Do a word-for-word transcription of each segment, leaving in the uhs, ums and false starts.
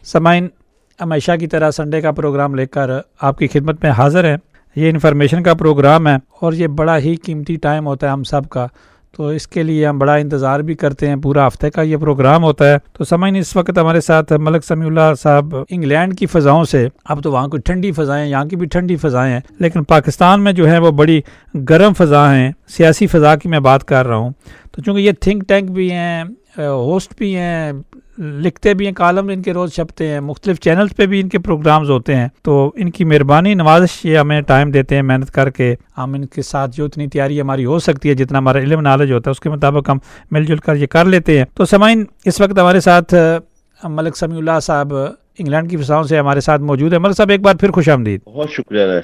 سامعین، ہمیشہ کی طرح سنڈے کا پروگرام لے کر آپ کی خدمت میں حاضر ہیں۔ یہ انفارمیشن کا پروگرام ہے اور یہ بڑا ہی قیمتی ٹائم ہوتا ہے ہم سب کا، تو اس کے لیے ہم بڑا انتظار بھی کرتے ہیں۔ پورا ہفتے کا یہ پروگرام ہوتا ہے۔ تو سامعین، اس وقت ہمارے ساتھ ملک سمیع اللہ صاحب انگلینڈ کی فضاؤں سے، اب تو وہاں کوئی ٹھنڈی فضائیں ہیں، یہاں کی بھی ٹھنڈی فضائیں ہیں، لیکن پاکستان میں جو ہے وہ بڑی گرم فضا ہیں۔ سیاسی فضا کی میں بات کر رہا ہوں۔ تو چونکہ یہ تھنک ٹینک بھی ہیں، ہوسٹ بھی ہیں، لکھتے بھی ہیں، کالم ان کے روز چھپتے ہیں، مختلف چینلز پہ بھی ان کے پروگرامز ہوتے ہیں، تو ان کی مہربانی نوازش یہ ہمیں ٹائم دیتے ہیں محنت کر کے۔ ہم ان کے ساتھ جو اتنی تیاری ہماری ہو سکتی ہے، جتنا ہمارا علم نالج ہوتا ہے، اس کے مطابق ہم مل جل کر یہ کر لیتے ہیں۔ تو سامعین، اس وقت ہمارے ساتھ ملک سمیع اللہ صاحب انگلینڈ کی فضاؤں سے ہمارے ساتھ موجود ہیں۔ ملک صاحب، ایک بار پھر خوش آمدید۔ بہت شکریہ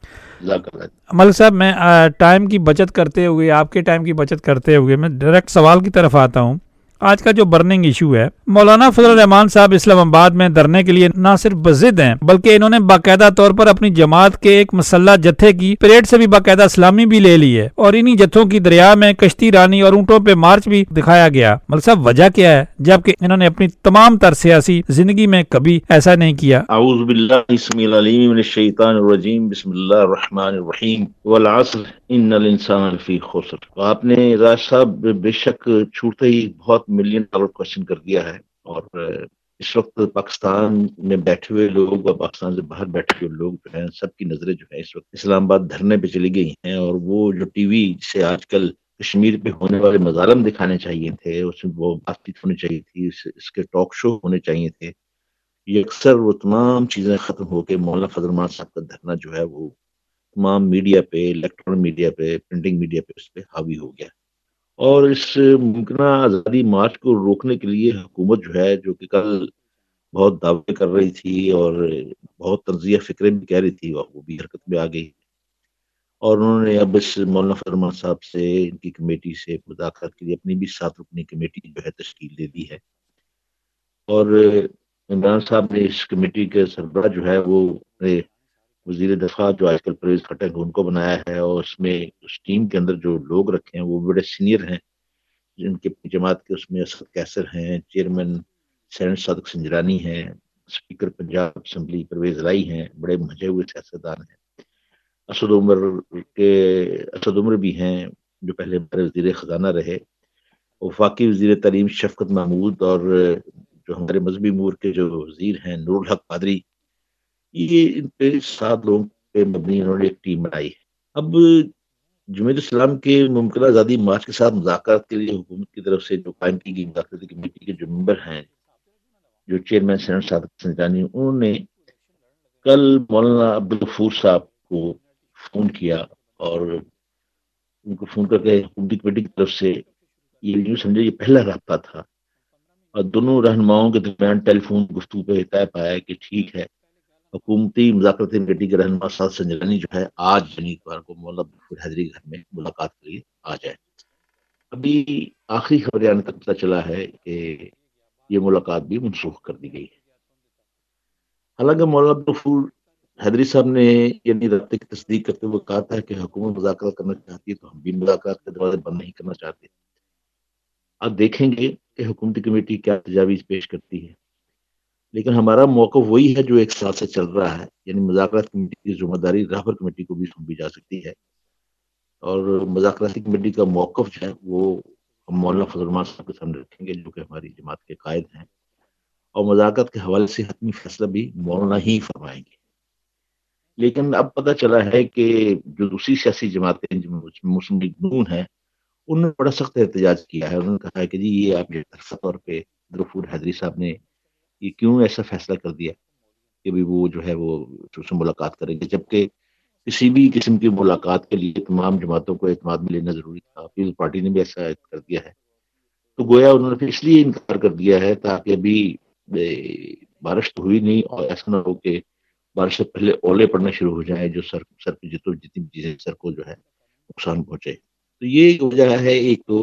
ملک صاحب، میں ٹائم کی بچت کرتے ہوئے، آپ کے ٹائم کی بچت کرتے ہوئے میں ڈائریکٹ سوال کی طرف آتا ہوں۔ آج کا جو برننگ ایشو ہے، مولانا فضل الرحمان صاحب اسلام آباد میں دھرنے کے لیے نہ صرف بضد ہیں، بلکہ انہوں نے باقاعدہ طور پر اپنی جماعت کے ایک مسلح جتھے کی پریڈ سے بھی باقاعدہ سلامی بھی لے لی ہے، اور انہی جتھوں کی دریا میں کشتی رانی اور اونٹوں پہ مارچ بھی دکھایا گیا۔ ملک صاحب، وجہ کیا ہے، جبکہ انہوں نے اپنی تمام تر سیاسی زندگی میں کبھی ایسا نہیں کیا؟ اعوذ باللہ السمیع العلیم من الشیطان الرجیم، بسم اللہ الرحمن الرحیم، والعصر ان الانسان لفی خسر۔ آپ نے راج صاحب بے شک چھوٹتے ہی بہت ملین ڈالر کوشچن کر دیا ہے، اور اس وقت پاکستان میں بیٹھے ہوئے لوگ اور پاکستان سے باہر بیٹھے ہوئے لوگ جو ہیں، سب کی نظریں جو ہے اس وقت اسلام آباد دھرنے پہ چلی گئی ہیں، اور وہ جو ٹی وی سے آج کل کشمیر پہ ہونے والے مظالم دکھانے چاہیے تھے، اس میں وہ بات چیت ہونی چاہیے تھی، اس کے ٹاک شو ہونے چاہیے تھے، یہ اکثر وہ تمام چیزیں ختم ہو کے مولانا فضل الرحمان صاحب کا دھرنا جو ہے وہ تمام میڈیا پہ، الیکٹرانک میڈیا پہ، پرنٹنگ میڈیا پہ اس پہ حاوی ہو گیا۔ اور اس ممکنہ آزادی مارچ کو روکنے کے لیے حکومت جو ہے، جو کہ کل بہت دعوے کر رہی تھی اور بہت تنزیہ فکریں بھی کہہ رہی تھی، وہ بھی حرکت میں آ گئی، اور انہوں نے اب اس مولانا فضل الرحمان صاحب سے، ان کی کمیٹی سے مذاکرات کے لیے اپنی بھی سات رکنی کمیٹی جو ہے تشکیل دے دی ہے، اور عمران صاحب نے اس کمیٹی کے سربراہ جو ہے وہ وزیر دفاع جو آج کل پرویز خٹک ان کو بنایا ہے، اور اس میں اس ٹیم کے اندر جو لوگ رکھے ہیں وہ بڑے سینئر ہیں، جن کے جماعت کے اس میں اسد کیسر ہیں، چیئرمین سینٹ صادق سنجرانی ہیں، اسپیکر پنجاب اسمبلی پرویز رائی ہیں، بڑے مجھے ہوئے سیاستدان ہیں، اسد عمر کے اسد عمر بھی ہیں جو پہلے وزیر خزانہ رہے، وفاقی وزیر تعلیم شفقت محمود، اور جو ہمارے مذہبی امور کے جو وزیر ہیں نور الحق قادری، یہ ان پہ سات لوگوں پہ مبنی انہوں نے ایک ٹیم بنائی ہے۔ اب جمعیت اسلام کے ممکنہ آزادی مارچ کے ساتھ مذاکرات کے لیے حکومت کی طرف سے جو قائم کی گئی مذاکراتی کمیٹی کے جو ممبر ہیں، جو چیئرمین سینٹ صادق سنجرانی، انہوں نے کل مولانا عبدالغفور صاحب کو فون کیا، اور ان کو فون کر کے حکومتی کمیٹی کی طرف سے یہ جو سمجھے یہ پہلا رابطہ تھا، اور دونوں رہنماؤں کے درمیان ٹیلی فون گفتگو پہ طے پایا کہ ٹھیک ہے، حکومتی مذاکراتی کمیٹی کے رہنما صادق سنجرانی جو ہے آج یعنی اتوار کو مولانا عبدالغفور حیدری گھر میں ملاقات کے لیے آ جائے۔ ابھی آخری خبریں آنے تک پتہ چلا ہے کہ یہ ملاقات بھی منسوخ کر دی گئی ہے۔ حالانکہ مولانا عبدالغفور حیدری صاحب نے یعنی رابطے کی تصدیق کرتے ہوئے کہا تھا کہ حکومت مذاکرات کرنا چاہتی ہے تو ہم بھی مذاکرات کے دروازے بند نہیں کرنا چاہتے۔ اب دیکھیں گے کہ حکومتی کمیٹی کیا تجاویز پیش کرتی ہے، لیکن ہمارا موقف وہی ہے جو ایک سال سے چل رہا ہے، یعنی مذاکرات کمیٹی کی ذمہ داری رہبر کمیٹی کو بھی سونپی جا سکتی ہے، اور مذاکراتی کمیٹی کا موقف جو ہے وہ ہم مولانا فضل الرحمان صاحب کے سامنے رکھیں گے جو کہ ہماری جماعت کے قائد ہیں، اور مذاکرات کے حوالے سے حتمی فیصلہ بھی مولانا ہی فرمائیں گے۔ لیکن اب پتہ چلا ہے کہ جو دوسری سیاسی جماعتیں مسلم لیگ نون ہیں، انہوں نے بڑا سخت احتجاج کیا ہے، انہوں نے کہا ہے کہ جی یہ آپ ایک طرفہ طور پہ عبدالغفور حیدری صاحب نے یہ کیوں ایسا فیصلہ کر دیا کہ بھی وہ جو ہے وہ سے ملاقات کریں گے، جبکہ کسی بھی قسم کی ملاقات کے لیے تمام جماعتوں کو اعتماد میں لینا ضروری تھا۔ پیپلز پارٹی نے بھی ایسا کر دیا ہے، تو گویا انہوں نے پھر اس لیے انکار کر دیا ہے تاکہ ابھی بارش تو ہوئی نہیں، اور ایسا نہ ہو کہ بارش سے پہلے اولے پڑنا شروع ہو جائیں جو سر سر کی جتوں جتنی چیزیں سر کو جو ہے نقصان پہنچے۔ تو یہ ایک وجہ ہے۔ ایک تو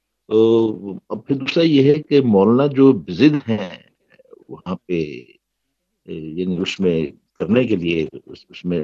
اب پھر دوسرا یہ ہے کہ مولانا جو ضد ہیں وہاں پہ یعنی اس میں کرنے کے لیے اس میں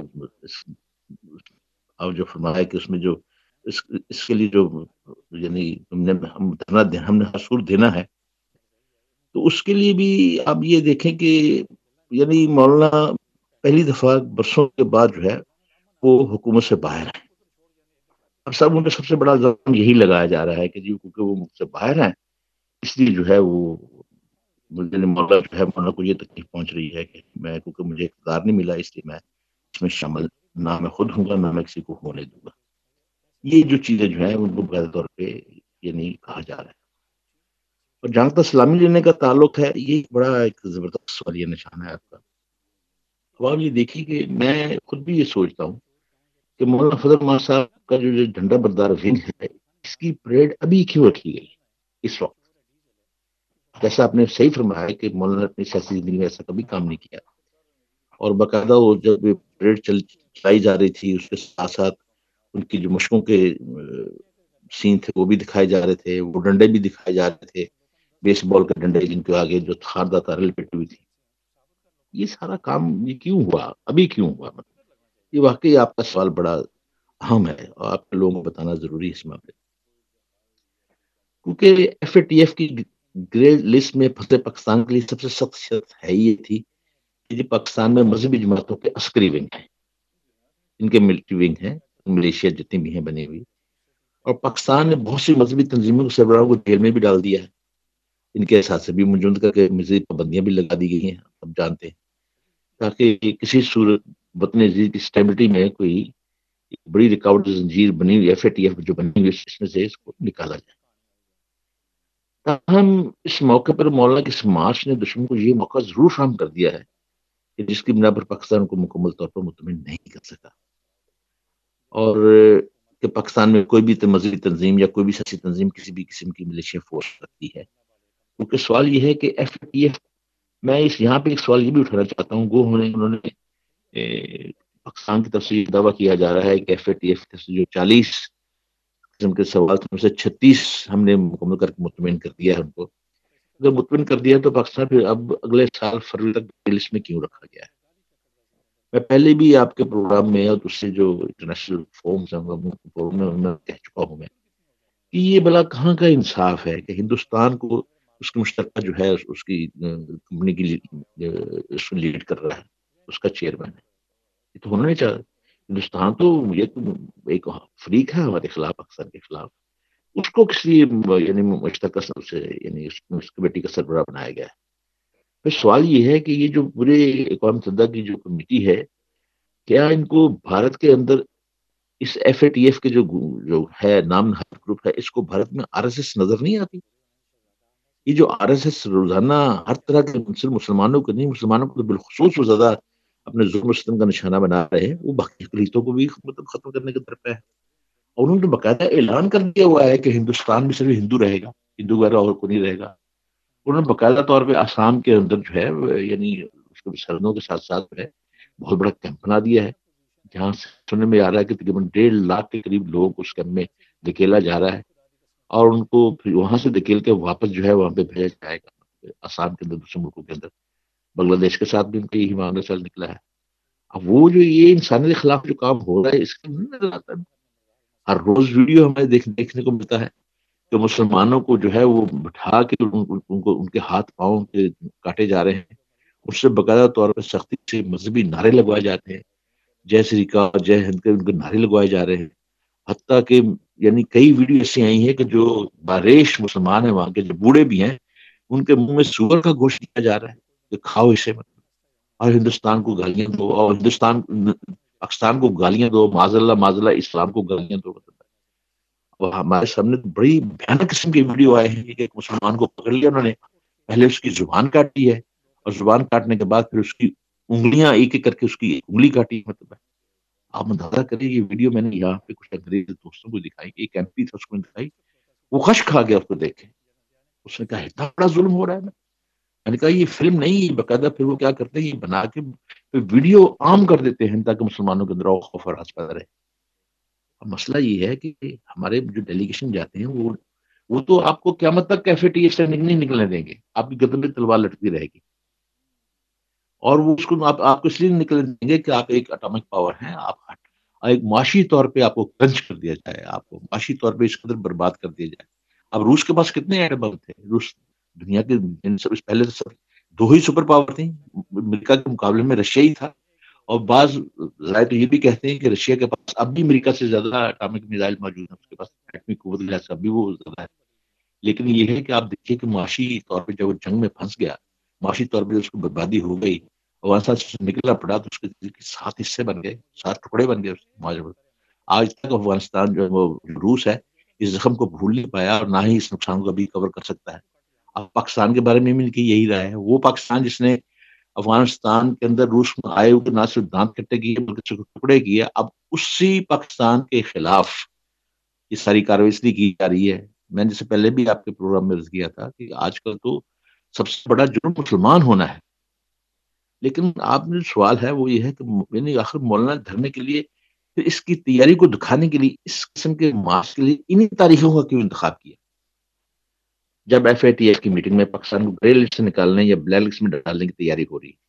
اور جو فرمایا کہ اس میں جو اس اس کے لیے جو یعنی ہم نے ہم دھرنا ہم نے حصول دینا ہے، تو اس کے لیے بھی آپ یہ دیکھیں کہ یعنی مولانا پہلی دفعہ برسوں کے بعد جو ہے وہ حکومت سے باہر ہیں. اب سب ان پہ سب سے بڑا الزام یہی لگایا جا رہا ہے کہ جی کیونکہ وہ ملک سے باہر ہیں اس لیے جو ہے وہ مولانا جو ہے مولانا کو یہ تکلیف پہنچ رہی ہے کہ میں کیونکہ مجھے اقتدار نہیں ملا اس لیے میں اس میں شامل نہ میں خود ہوں گا نہ میں کسی کو ہونے دوں گا. یہ جو چیزیں جو ہیں ان کو بغیر طور پہ یہ نہیں کہا جا رہا ہے. اور جہاں تک سلامی لینے کا تعلق ہے یہ بڑا ایک زبردست سوالیہ نشان ہے آپ کا. اب آپ یہ دیکھیے کہ میں خود بھی یہ سوچتا ہوں کہ مولانا فضل الرحمان صاحب کا جو جھنڈا بردار ونگ ہے اس کی پریڈ ابھی کیوں رکھی گئی اس وقت؟ جیسا آپ نے صحیح فرمایا کہ مولانا نے اپنی سیاسی زندگی میں ایسا کبھی کام نہیں کیا اور باقاعدہ وہ جب پریڈ چلائی جا رہی تھی اس کے ساتھ ساتھ ان کی جو مشقوں کے سین تھے وہ بھی دکھائے جا رہے تھے, وہ ڈنڈے بھی دکھائے جا رہے تھے, بیس بال کے ڈنڈے جن کے آگے جو خاردہ تارل پٹی ہوئی تھی. یہ سارا کام یہ کیوں ہوا, ابھی کیوں ہوا؟ مطلب یہ واقعی آپ کا سوال بڑا اہم ہے اور آپ لوگوں کو بتانا ضروری ہے اس معاملے, کیونکہ ایف اے ٹی ایف کی گرے لسٹ میں پھنسے پاکستان کے لیے سب سے سخت شرط ہے یہ تھی کہ جی پاکستان میں مذہبی جماعتوں کے عسکری ونگ ہیں, ان کے ملٹری ونگ ہیں, ملیشیا جتنی بھی ہیں بنی ہوئی, اور پاکستان نے بہت سی مذہبی تنظیموں کے سربراہوں کو جیل میں بھی ڈال دیا ہے, ان کے احساس سے بھی منجمد کر کے مزید پابندیاں بھی لگا دی گئی ہیں اب جانتے ہیں, تاکہ کسی صورت وطن عزیز کی اسٹیبلٹی میں کوئی بڑی رکاوٹ زنجیر بنی ہوئی ایف اے ٹی ایف جو بنی ہوئی اس میں سے اس کو نکالا جائے. تاہم اس موقع پر مولانا کی اس مارچ نے دشمن کو یہ موقع ضرور فراہم کر دیا ہے کہ جس کی بنا پر پاکستان کو مکمل طور پر مطمئن نہیں کر سکا, اور کہ پاکستان میں کوئی بھی مذہبی تنظیم یا کوئی بھی سیاسی تنظیم کسی بھی قسم کی ملیشیا فورس رکھتی ہے. کیونکہ سوال یہ ہے کہ ایف اے ٹی ایف, میں اس یہاں پہ ایک سوال یہ بھی اٹھانا چاہتا ہوں, گو انہوں نے پاکستان کی طرف سے یہ دعویٰ کیا جا رہا ہے کہ ایف اے ٹی ایف جو چالیس قسم کے سوال تھے ان سے چھتیس ہم نے مکمل کر کے مطمئن کر دیا ہے ان کو. اگر مطمئن کر دیا تو پاکستان پھر اب اگلے سال فروری تک لسٹ میں کیوں رکھا گیا ہے؟ میں پہلے بھی آپ کے پروگرام میں اور دوسرے جو انٹرنیشنل فورمز ہیں کہہ چکا ہوں میں کہ یہ بلا کہاں کا انصاف ہے کہ ہندوستان کو اس کی مشترکہ جو ہے اس کی کمپنی کی اس کو لیڈ کر رہا ہے, اس کا چیئرمین ہے, یہ تو ہونا نہیں چاہتا. ہندوستان تو یہ ایک فریق ہے ہمارے خلاف, پاکستان کے خلاف, اس کو کس لیے یعنی مشترکہ سے یعنی اس کمیٹی کا سربراہ بنایا گیا ہے؟ پھر سوال یہ ہے کہ یہ جو پورے اقوام متحدہ کی جو کمیٹی ہے کیا ان کو بھارت کے اندر اس ایف اے ٹی ایف کے جو جو ہے نام نہاد گروپ ہے اس کو بھارت میں آر ایس ایس نظر نہیں آتی؟ یہ جو آر ایس ایس روزانہ ہر طرح کے مسلمانوں کو نہیں, مسلمانوں کو بالخصوص وہ زیادہ اپنے ظلم و ستم کا نشانہ بنا رہے ہیں, وہ باقی اقلیتوں کو بھی مطلب ختم کرنے کے در پہ ہے. اور انہوں نے باقاعدہ اعلان کر دیا ہوا ہے کہ ہندوستان میں صرف ہندو رہے گا, ہندو وغیرہ اور کوئی نہیں رہے گا. انہوں نے باقاعدہ طور پہ آسام کے اندر جو ہے یعنی اس کے سرحدوں کے ساتھ ساتھ جو ہے بہت بڑا کیمپ بنا دیا ہے, جہاں سے سننے میں آ رہا ہے کہ تقریباً ڈیڑھ لاکھ کے قریب لوگوں کو اس کیمپ میں دھکیلا جا رہا ہے, اور ان کو پھر وہاں سے دھکیل کے واپس جو ہے وہاں پہ بھیجا جائے گا آسام کے اندر, دوسرے ملکوں کے اندر. بنگلہ دیش کے ساتھ بھی ان کا یہی معاملہ چل نکلا ہے. اب وہ جو یہ انسانیت کے خلاف جو کام ہو رہا ہے اس کا نظر آتا ہے. ہر روز ویڈیو ہمیں دیکھ دیکھنے کو ملتا ہے کہ مسلمانوں کو جو ہے وہ بٹھا کے ان, ان کو ان کے ہاتھ پاؤں کے کاٹے جا رہے ہیں, اس سے باقاعدہ طور پر سختی سے مذہبی نعرے لگوائے جاتے ہیں, جے سری کا جے ہند کے ان کے نعرے لگوائے جا رہے ہیں. حتیٰ کہ یعنی کئی ویڈیو ایسی آئی ہیں کہ جو باریش مسلمان ہیں وہاں کے جو بوڑھے بھی ہیں ان کے منہ میں سور کا گوشت دیا جا رہا ہے کہ کھاؤ اسے, مطلب, اور ہندوستان کو گالیاں دو, اور ہندوستان پاکستان کو گالیاں دو, معاذ اللہ معاذ اللہ اسلام کو گالیاں دو. مطلب ہمارے سامنے بڑی بھیانک قسم کی ویڈیو آئے ہیں کہ ایک مسلمان کو پکڑ لیا انہوں نے, پہلے اس کی زبان کاٹی ہے اور زبان کاٹنے کے بعد پھر اس کی انگلیاں ایک ایک کر کے اس کی ایک انگلی کاٹی. مطلب آپ اندازہ کریں یہ ویڈیو میں نے یہاں پہ کچھ انگریز دوستوں کو دکھائی, ایک ایم پی تھا اس کو دکھائی, وہ خش کھا گیا اس کو دیکھ کے. اس نے کہا اتنا بڑا ظلم ہو رہا ہے. میں نے کہا یہ فلم نہیں, باقاعدہ پھر وہ کیا کرتے ہیں یہ بنا کے ویڈیو عام کر دیتے ہیں تاکہ مسلمانوں کے اندر خوف اور راز پیدا رہے. مسئلہ یہ ہے کہ ہمارے جو ڈیلیگیشن جاتے ہیں وہ وہ تو آپ کو قیامت تک ایف اے ٹی ایف سے نہیں نکلنے دیں گے, آپ کی گردن میں تلوار لٹکتی رہے گی, اور وہ اس کو آپ آپ کو اس لیے نکلنے دیں گے کہ آپ ایک اٹامک پاور ہیں, آپ ایک معاشی طور پہ آپ کو کنچ کر دیا جائے, آپ کو معاشی طور پہ اس قدر برباد کر دیا جائے. اب روس کے پاس کتنے ایٹم بم تھے, روس دنیا کے سب پہلے تو سب دو ہی سپر پاور تھیں، امریکہ کے مقابلے میں رشیا ہی تھا، اور بعض ذرائع تو یہ بھی کہتے ہیں کہ رشیا کے پاس اب بھی امریکہ سے زیادہ اٹامک میزائل موجود ہیں، اس کے پاس ایٹمی قوت کے لحاظ سے اب بھی وہ زیادہ ہے. لیکن یہ ہے کہ آپ دیکھیے کہ معاشی طور پہ جب وہ جنگ میں پھنس گیا، معاشی طور پہ اس کو بربادی ہو گئی، افغانستان سے نکلنا پڑا، تو اس کے سات حصے بن گئے، سات ٹکڑے بن گئے معاشرے میں. آج تک افغانستان جو ہے وہ روس ہے اس زخم کو بھول نہیں پایا، اور نہ ہی اس نقصان کو ابھی کور کر سکتا ہے. اب پاکستان کے بارے میں بھی ان کی یہی رائے ہے. وہ پاکستان جس نے افغانستان کے اندر روس میں آئے ہوئے نہ صرف دانت کٹے کیے بلکہ ٹکڑے کیے، اب اسی پاکستان کے خلاف یہ ساری کارروائی اس لیے کی جا رہی ہے. میں نے جیسے پہلے بھی آپ کے پروگرام میں عرض کیا تھا کہ آج کل تو سب سے بڑا جرم مسلمان ہونا ہے، لیکن آپ نے سوال ہے وہ یہ ہے کہ یعنی آخر مولانا دھرنے کے لیے پھر اس کی تیاری کو دکھانے کے لیے اس قسم کے مارچ کے لیے انہی تاریخوں کا کیوں انتخاب کیا؟ جب ایف اے ٹی ایف کی میٹنگ میں پاکستان کو گرے لسٹ سے نکالنے یا بلیک لسٹ میں ڈالنے کی تیاری ہو رہی ہے.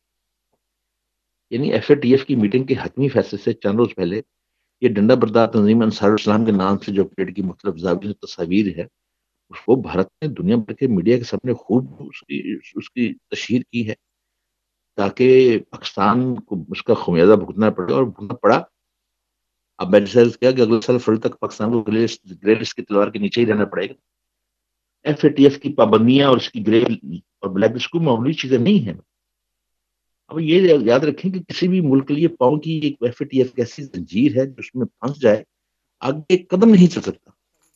یعنی ایف اے ٹی ایف کی میٹنگ کے حتمی فیصلے سے چند روز پہلے یہ ڈنڈا بردار تنظیم انصار اسلام کے نام سے جو پیریڈ کی مختلف زاویوں سے تصاویر ہے اس کو بھارت نے دنیا بھر کے میڈیا کے سامنے خوب اس کی اس کی تشہیر کی ہے تاکہ پاکستان کو اس کا خمیازہ بھگتنا پڑے، اور بھگتنا پڑا. اب میں نے کیا کہ اگلے سال فروری تک پاکستان کو گرے لسٹ کی تلوار کے نیچے ہی رہنا پڑے گا. ایف اے ٹی ایف کی پابندیاں اور اس کی گرے اور بلیک لسٹ کو معمولی چیزیں نہیں ہیں. اب یہ یاد رکھیں کہ کسی بھی ملک کے لیے پاؤں کی ایک ایف اے ٹی ایف ایسی زنجیر ہے جو اس میں پھنس جائے آگے ایک قدم نہیں چل سکتا.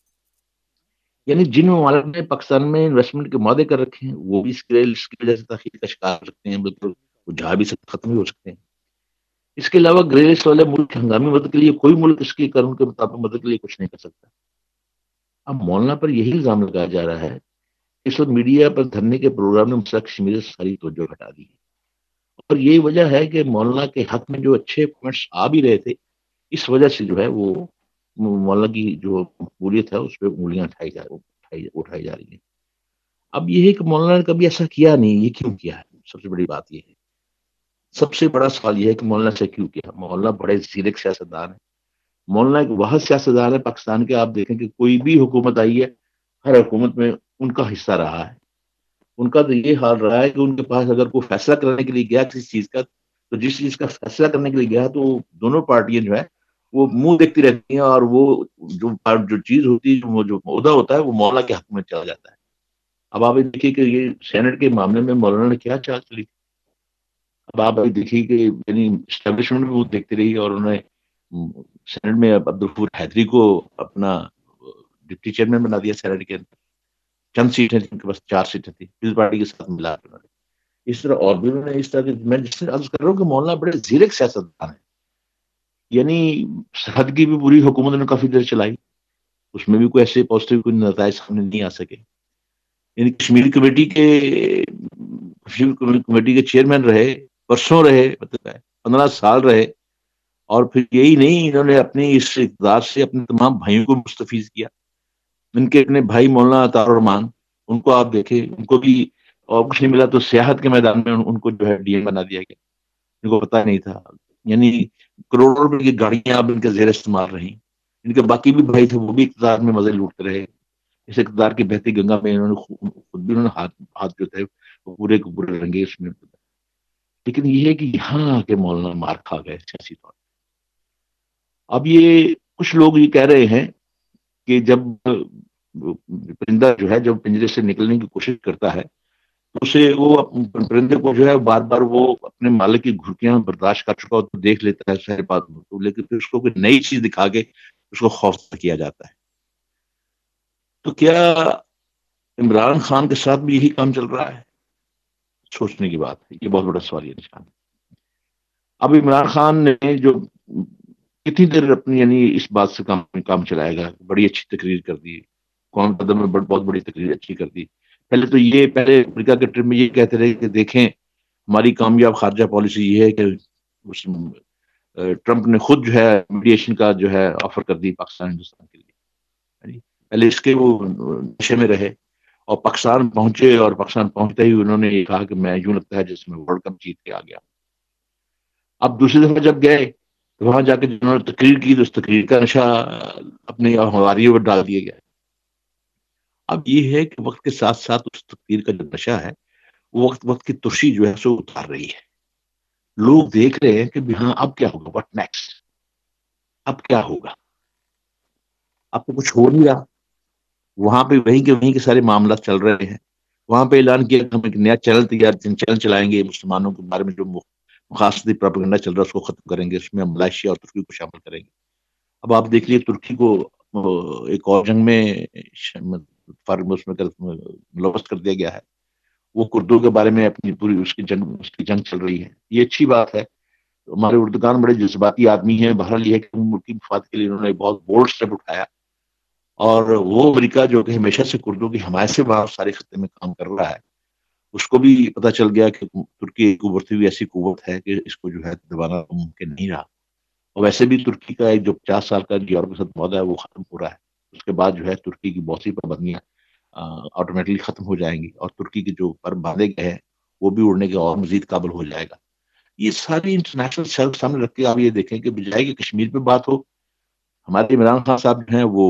یعنی جن ممالک نے پاکستان میں انویسٹمنٹ کے معاہدے کر رکھے ہیں وہ بھی اس گرے لسٹ کی وجہ سے تاخیر کا شکار ہو سکتے ہیں، بالکل وہ جا بھی سکتے ختم بھی ہو سکتے ہیں. اس کے علاوہ گرے لسٹ والے ملک ہنگامی مدد کے لیے کوئی ملک اس کے قانون کے مطابق مدد کے لیے کچھ نہیں کر سکتا. اب مولانا پر یہی الزام لگایا جا رہا ہے کہ اس وقت میڈیا پر دھرنے کے پروگرام نے مسئلہ کشمیر سے ساری توجہ ہٹا دی ہے، اور یہی وجہ ہے کہ مولانا کے حق میں جو اچھے کمنٹس آ بھی رہے تھے اس وجہ سے جو ہے وہ مولانا کی جو مقبولیت ہے اس پہ انگلیاں اٹھائی جا اٹھائی اٹھائی جا رہی ہیں. اب یہ ہے کہ مولانا نے کبھی ایسا کیا نہیں، یہ کیوں کیا ہے؟ سب سے بڑی بات یہ ہے، سب سے بڑا سوال یہ ہے کہ مولانا سے کیوں کیا؟ مولانا بڑے زیرک سیاستدان ہیں. مولانا ایک واحد سیاستدان ہے پاکستان کے. آپ دیکھیں کہ کوئی بھی حکومت آئی ہے ہر حکومت میں ان کا حصہ رہا ہے. ان کا تو یہ حال رہا ہے کہ ان کے پاس اگر کوئی فیصلہ کرنے کے لیے گیا کسی چیز کا، تو جس چیز کا فیصلہ کرنے کے لیے گیا تو دونوں پارٹیاں جو ہے وہ منہ دیکھتی رہتی ہیں، اور وہ جو جو چیز ہوتی ہے وہ جو عہدہ ہوتا ہے وہ مولانا کے حق میں چلا جاتا ہے. اب آپ دیکھیے کہ یہ سینٹ کے معاملے میں مولانا نے کیا چال چلی. اب آپ دیکھیے کہ یعنی اسٹیبلشمنٹ بھی وہ دیکھتی رہی، اور انہوں نے سینٹ میں عبدالغفور حیدری کو اپنا ڈپٹی چیئرمین بنا دیا. سینٹ کے چند سیٹیں تھیں، ان کے پاس چار سیٹیں تھیں، پیپلز پارٹی کے ساتھ ملا کر انہوں نے اس طرح اور بھی انہوں نے اس طرح کے. میں جس سے عرض کر رہا ہوں کہ مولانا بڑے زیرک سیاستدان ہیں. یعنی سرحد کی بھی پوری حکومت نے کافی دیر چلائی، اس میں بھی کوئی ایسے پازیٹیو کوئی نتائج سامنے نہیں آ سکے. یعنی کشمیری کمیٹی کے کشمیر کمیٹی کے چیئرمین رہے، برسوں رہے، مطلب پندرہ سال رہے، اور پھر یہی نہیں انہوں نے اپنی اس اقتدار سے اپنے تمام بھائیوں کو مستفیض کیا. ان کے اپنے بھائی مولانا عطار الرحمان، ان کو آپ دیکھیں ان کو بھی اور کچھ نہیں ملا تو سیاحت کے میدان میں ان کو جو ہے ڈی ایم بنا دیا گیا. ان کو پتا نہیں تھا. یعنی کروڑوں روپے کی گاڑیاں اب ان کے زیر استعمال رہی. ان کے باقی بھی بھائی تھے وہ بھی اقتدار میں مزے لوٹتے رہے. اس اقتدار کی بہتی گنگا میں انہوں نے خود بھی انہوں نے ہاتھ ہاتھ جو تھے وہ پورے کو پورے رنگے اس میں. لیکن یہ ہے کہ یہاں آ کے مولانا مار کھا گئے سیاسی طور. اب یہ کچھ لوگ یہ کہہ رہے ہیں کہ جب پرندہ جو ہے جب پنجرے سے نکلنے کی کوشش کرتا ہے تو اسے وہ پرندے کو جو ہے بار بار وہ اپنے مالک کی گھرکیاں برداشت کر چکا ہو تو دیکھ لیتا ہے سہر بات تو، لیکن پھر اس کو کوئی نئی چیز دکھا کے اس کو خوف کیا جاتا ہے. تو کیا عمران خان کے ساتھ بھی یہی کام چل رہا ہے؟ سوچنے کی بات ہے، یہ بہت بڑا سوال یہ نشان ہے. اب عمران خان نے جو کتنی دیر اپنی یعنی اس بات سے کام کام چلائے گا. بڑی اچھی تقریر کر دی، قوم قدم میں بہت بڑی تقریر اچھی کر دی. پہلے تو یہ پہلے امریکہ کے ٹرپ میں یہ کہتے رہے کہ دیکھیں ہماری کامیاب خارجہ پالیسی یہ ہے کہ اس ٹرمپ نے خود جو ہے میڈیشن کا جو ہے آفر کر دی پاکستان ہندوستان کے لیے. پہلے اس کے وہ نشے میں رہے اور پاکستان پہنچے، اور پاکستان پہنچتے ہی انہوں نے یہ کہا کہ میں یوں لگتا ہے جس میں ورلڈ کپ جیت کے آ گیا. اب دوسری دفعہ جب گئے تو وہاں جا کے جنہوں نے تقریر کی تو اس تقریر کا نشہ اپنی ہماریوں پر ڈال دیا گیا. اب یہ ہے کہ وقت کے ساتھ ساتھ اس تقدیر کا جو نشہ ہے وہ وقت وقت کی ترشی جو ہے سو اتار رہی ہے. لوگ دیکھ رہے ہیں کہ بھی ہاں اب کیا ہوگا, واٹ نیکسٹ, اب کیا ہوگا, اب تو کچھ ہو نہیں رہا. وہاں پہ وہیں کے وہیں کے سارے معاملات چل رہے ہیں. وہاں پہ اعلان کیا کہ ہم ایک نیا چینل تیار چینل چلائیں گے, مسلمانوں کے بارے میں جو مقاصدی پروپیگنڈا چل رہا ہے اس کو ختم کریں گے, اس میں ہم ملائیشیا اور ترکی کو شامل کریں گے. اب آپ دیکھ لیے ترکی کو ایک اور جنگ میں اس میں ملوث کر دیا گیا ہے. وہ کردوں کے بارے میں اپنی پوری اس کی جنگ اس کی جنگ چل رہی ہے. یہ اچھی بات ہے. ہمارے اردگان بڑے جذباتی آدمی ہیں. بہرحال یہ ہے کہ ملک کی مفاد کے لیے انہوں نے بہت بولڈ اسٹیپ اٹھایا, اور وہ امریکہ جو کہ ہمیشہ سے کردوں کی حمایت سے وہاں سارے خطے میں کام کر رہا ہے, اس کو بھی پتہ چل گیا کہ ترکی ایک ابھرتی ہوئی ایسی قوت ہے کہ اس کو جو ہے دبانا ممکن نہیں رہا. اور ویسے بھی ترکی کا ایک جو پچاس سال کا یورپ کے ساتھ معاہدہ ہے وہ ختم ہو رہا ہے. اس کے بعد جو ہے ترکی کی بہت سی پابندیاں آٹومیٹکلی ختم ہو جائیں گی, اور ترکی کے جو پر باندھے گئے ہیں وہ بھی اڑنے کے اور مزید قابل ہو جائے گا. یہ ساری انٹرنیشنل سیلف سامنے رکھ کے آپ یہ دیکھیں کہ بجائے کہ کشمیر پہ بات ہو, ہمارے عمران خان صاحب جو ہیں وہ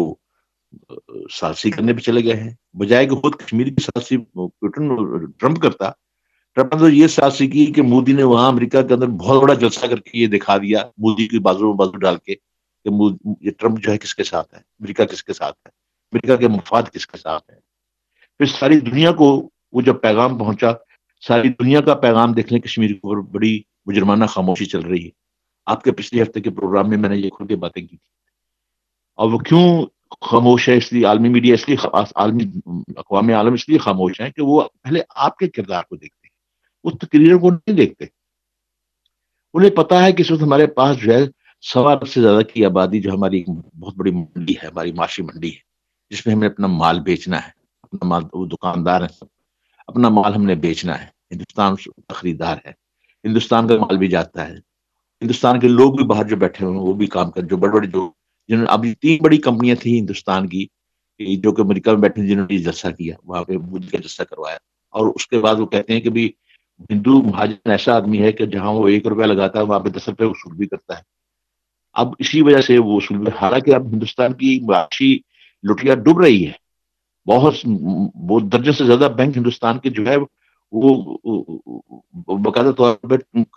سازشی کرنے پہ چلے گئے ہیں. بجائے کہ خود کشمیر کی سازشی ٹرمپ کرتا, ٹرمپ نے تو یہ سازشی کی کہ مودی نے وہاں امریکہ کے اندر بہت بڑا جلسہ کر کے یہ دکھا دیا, مودی کی بازو میں بازو ڈال کے, کہ یہ ٹرمپ جو ہے کس کے ساتھ ہے, امریکہ کس کے ساتھ ہے, امریکہ کے مفاد کس کے ساتھ ہے. پھر ساری دنیا کو وہ جب پیغام پہنچا, ساری دنیا کا پیغام دیکھ لیں, کشمیر کے اوپر بڑی مجرمانہ خاموشی چل رہی ہے. آپ کے پچھلے ہفتے کے پروگرام میں میں نے یہ کھل کے باتیں کی تھی. اور وہ کیوں خاموش ہے, اس لیے عالمی میڈیا اس لیے عالمی اقوام عالم اس لیے خاموش ہیں کہ وہ پہلے آپ کے کردار کو دیکھتے ہیں, وہ تقریروں کو نہیں دیکھتے. انہیں پتا ہے کہ اس وقت ہمارے پاس جو ہے سوا ارب سے زیادہ کی آبادی جو ہماری بہت بڑی منڈی ہے, ہماری معاشی منڈی ہے, جس میں ہمیں اپنا مال بیچنا ہے. اپنا مال, وہ دکاندار ہیں سب, اپنا مال ہم نے بیچنا ہے. ہندوستان خریدار ہے, ہندوستان کا مال بھی جاتا ہے. ہندوستان کے لوگ بھی باہر جو بیٹھے ہوئے ہیں وہ بھی کام کر, جو بڑے بڑے جو جنہوں نے ابھی تین بڑی کمپنیاں تھیں ہندوستان کی جو کہ امریکہ میں بیٹھے, جنہوں نے جلسہ کیا وہاں پہ مودی کا جلسہ کروایا, اور اس کے بعد وہ کہتے ہیں کہ بھی ہندو مہاجن ایسا آدمی ہے کہ جہاں وہ ایک روپیہ لگاتا ہے وہاں پہ دس روپے وصول بھی کرتا ہے. اب اسی وجہ سے وہ وصول بھی, حالانکہ اب ہندوستان کی معاشی لٹیا ڈوب رہی ہے. بہت بہت درجن سے زیادہ بینک ہندوستان کے جو ہے وہ باقاعدہ طور پہ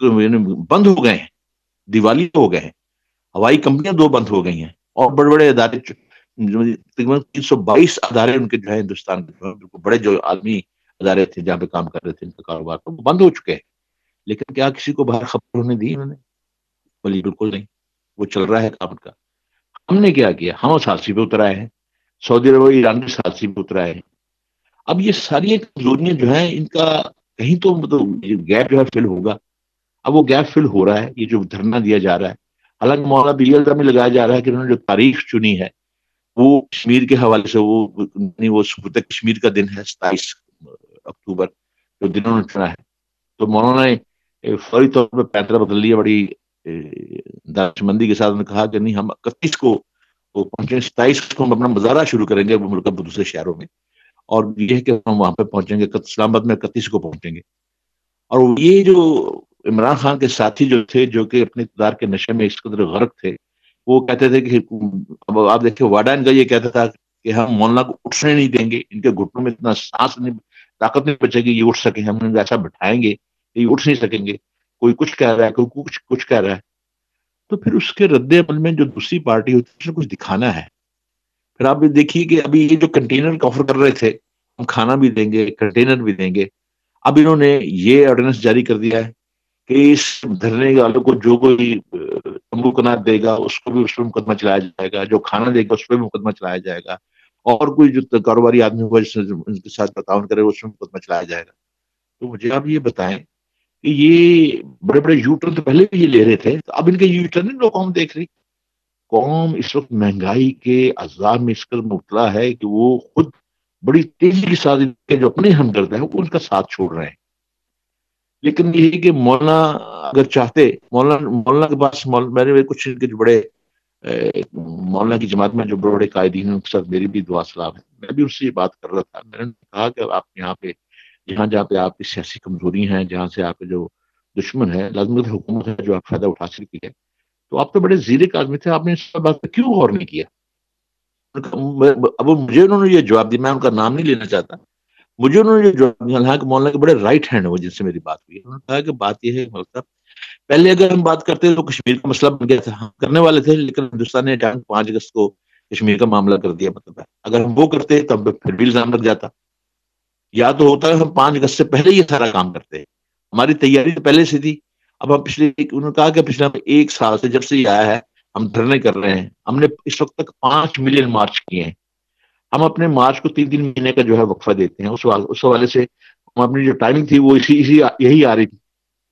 بند ہو گئے ہیں, دیوالی ہو گئے ہیں. ہوائی کمپنیاں دو بند ہو گئی ہیں, اور بڑے بڑے ادارے تقریباً تین سو بائیس ادارے ان کے جو ہے ہندوستان کے بڑے جو عالمی ادارے تھے جہاں پہ کام کر رہے تھے, ان کا کاروبار تو بند ہو چکے ہیں. لیکن کیا کسی کو باہر خبر ہونے دی انہوں نے؟ بلی بالکل نہیں, وہ چل رہا ہے کام کا. ہم نے کیا کیا, ہم سازشی پہ اتر آئے ہیں, سعودی عرب اور ایران کی سازشی پہ اتر آئے ہیں. اب یہ ساری کمزوریاں جو ہیں ان کا کہیں تو مطلب گیپ جو ہے فل ہوگا. اب وہ گیپ فل ہو رہا ہے, یہ جو دھرنا دیا جا رہا ہے. حالانکہ مولانا بلی الزام میں لگایا جا رہا ہے کہ انہوں نے جو تاریخ چنی ہے وہ کشمیر کے حوالے سے, وہ وہ سقوط کشمیر کا دن ہے ستائیس اکتوبر, جو دن انہوں نے چنا ہے. تو مولانا نے فوری طور پہ پیترا بدل لیا, بڑی دانش مندی کے ساتھ. نے کہا کہ نہیں, ہم اکتیس کو پہنچیں, ستائیس کو ہم اپنا مظاہرہ شروع کریں گے ملک کے دوسرے شہروں میں, اور یہ ہے کہ ہم وہاں پہ پہنچیں گے, اسلام آباد میں اکتیس کو پہنچیں گے. اور یہ جو عمران خان کے ساتھی جو تھے, جو کہ اپنے اقتدار کے نشے میں اس قدر غرق تھے, وہ کہتے تھے کہ اب آپ دیکھیں واڈا ان کا یہ کہتا تھا کہ ہم مولانا کو اٹھنے نہیں دیں گے, ان کے گھٹنوں میں اتنا سانس نہیں, طاقت نہیں بچے گی یہ اٹھ سکیں, ہم ان کو ایسا بٹھائیں گے کہ یہ اٹھ نہیں سکیں گے. کوئی کچھ کہہ رہا ہے, کوئی کچھ کچھ کہہ رہا ہے. تو پھر اس کے رد عمل میں جو دوسری پارٹی ہوتی ہے اس نے کچھ دکھانا ہے. پھر آپ دیکھیے کہ ابھی یہ جو کنٹینر کا آفر کر رہے تھے, ہم کھانا بھی دیں گے, کنٹینر بھی دیں گے, اب انہوں نے یہ آرڈیننس جاری کر دیا ہے کہ اس دھرنے والوں کو جو کوئی تمبو کنات دے گا اس کو بھی اس پہ مقدمہ چلایا جائے گا, جو کھانا دے گا اس پہ بھی مقدمہ چلایا جائے گا, اور کوئی جو کاروباری آدمی ہوگا جس نے ان کے ساتھ تعاون کرے اس میں مقدمہ چلایا جائے گا. تو مجھے آپ یہ بتائیں کہ یہ بڑے بڑے یو ٹرن تو پہلے بھی یہ لے رہے تھے, تو اب ان کے یو ٹرن لوگ قوم دیکھ رہی. قوم اس وقت مہنگائی کے عذاب میں اس قدر مبتلا ہے کہ وہ خود بڑی تیزی کے ساتھ جو اپنے ہمدرد ہیں وہ ان کا ساتھ چھوڑ رہے ہیں. لیکن یہ کہ مولانا اگر چاہتے, مولانا مولانا کے پاس میرے کچھ ان کے جو بڑے مولانا کی جماعت میں جو بڑے بڑے قائدین ہیں ان کے ساتھ میری بھی دعا سلام ہے. میں بھی ان سے یہ بات کر رہا تھا, میں نے کہا کہ آپ یہاں پہ جہاں جہاں پہ آپ کی سیاسی کمزوری ہیں, جہاں سے آپ کے جو دشمن ہے, لازمت حکومت ہے جو آپ فائدہ اٹھا سکتی ہے, تو آپ تو بڑے زیرک آدمی تھے, آپ نے اس بات پہ کیوں غور نہیں کیا؟ اب مجھے انہوں نے یہ جواب دیا، میں ان کا نام نہیں لینا چاہتا، مجھے انہوں نے یہ جواب دیا، حالانکہ مولانا کے بڑے رائٹ ہینڈ ہے وہ جن سے میری بات ہوئی، انہوں نے کہا کہ بات یہ ہے مطلب پہلے اگر ہم بات کرتے تو کشمیر کا مسئلہ بن گیا تھا، ہم کرنے والے تھے، لیکن ہندوستان نے اچانک پانچ اگست کو کشمیر کا معاملہ کر دیا، مطلب ہے اگر ہم وہ کرتے تب پھر بھی الزام لگ جاتا، یا تو ہوتا ہے ہم پانچ اگست سے پہلے یہ سارا کام کرتے، ہماری تیاری تو پہلے سے تھی۔ اب ہم پچھلے انہوں نے کہا کہ پچھلے ایک سال سے جب سے یہ آیا ہے ہم دھرنے کر رہے ہیں، ہم نے اس وقت تک پانچ ملین مارچ کیے ہیں، ہم اپنے مارچ کو تین تین مہینے کا جو ہے وقفہ دیتے ہیں، اس اس حوالے سے ہم اپنی جو ٹائمنگ تھی وہ اسی اسی یہی آ رہی تھی،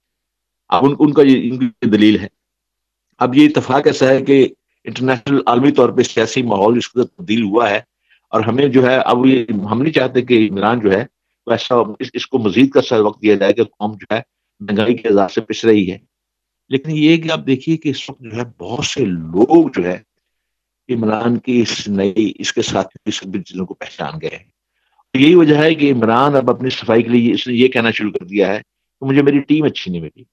اب ان, ان کا یہ ان کی دلیل ہے۔ اب یہ اتفاق ایسا ہے کہ انٹرنیشنل عالمی طور پہ سیاسی ماحول اس کا تبدیل ہوا ہے، اور ہمیں جو ہے اب یہ ہم نہیں چاہتے کہ عمران جو ہے ایسا اس, اس کو مزید کا سا وقت دیا جائے کہ قوم جو ہے مہنگائی کے عذاب سے پس رہی ہے، لیکن یہ کہ آپ دیکھیے کہ اس وقت جو ہے بہت سے لوگ جو ہے عمران کی اس نئی اس کے ساتھ سب چیزوں کو پہچان گئے ہیں۔ یہی وجہ ہے کہ عمران اب اپنی صفائی کے لیے اس نے یہ کہنا شروع کر دیا ہے کہ مجھے میری ٹیم اچھی نہیں ملی۔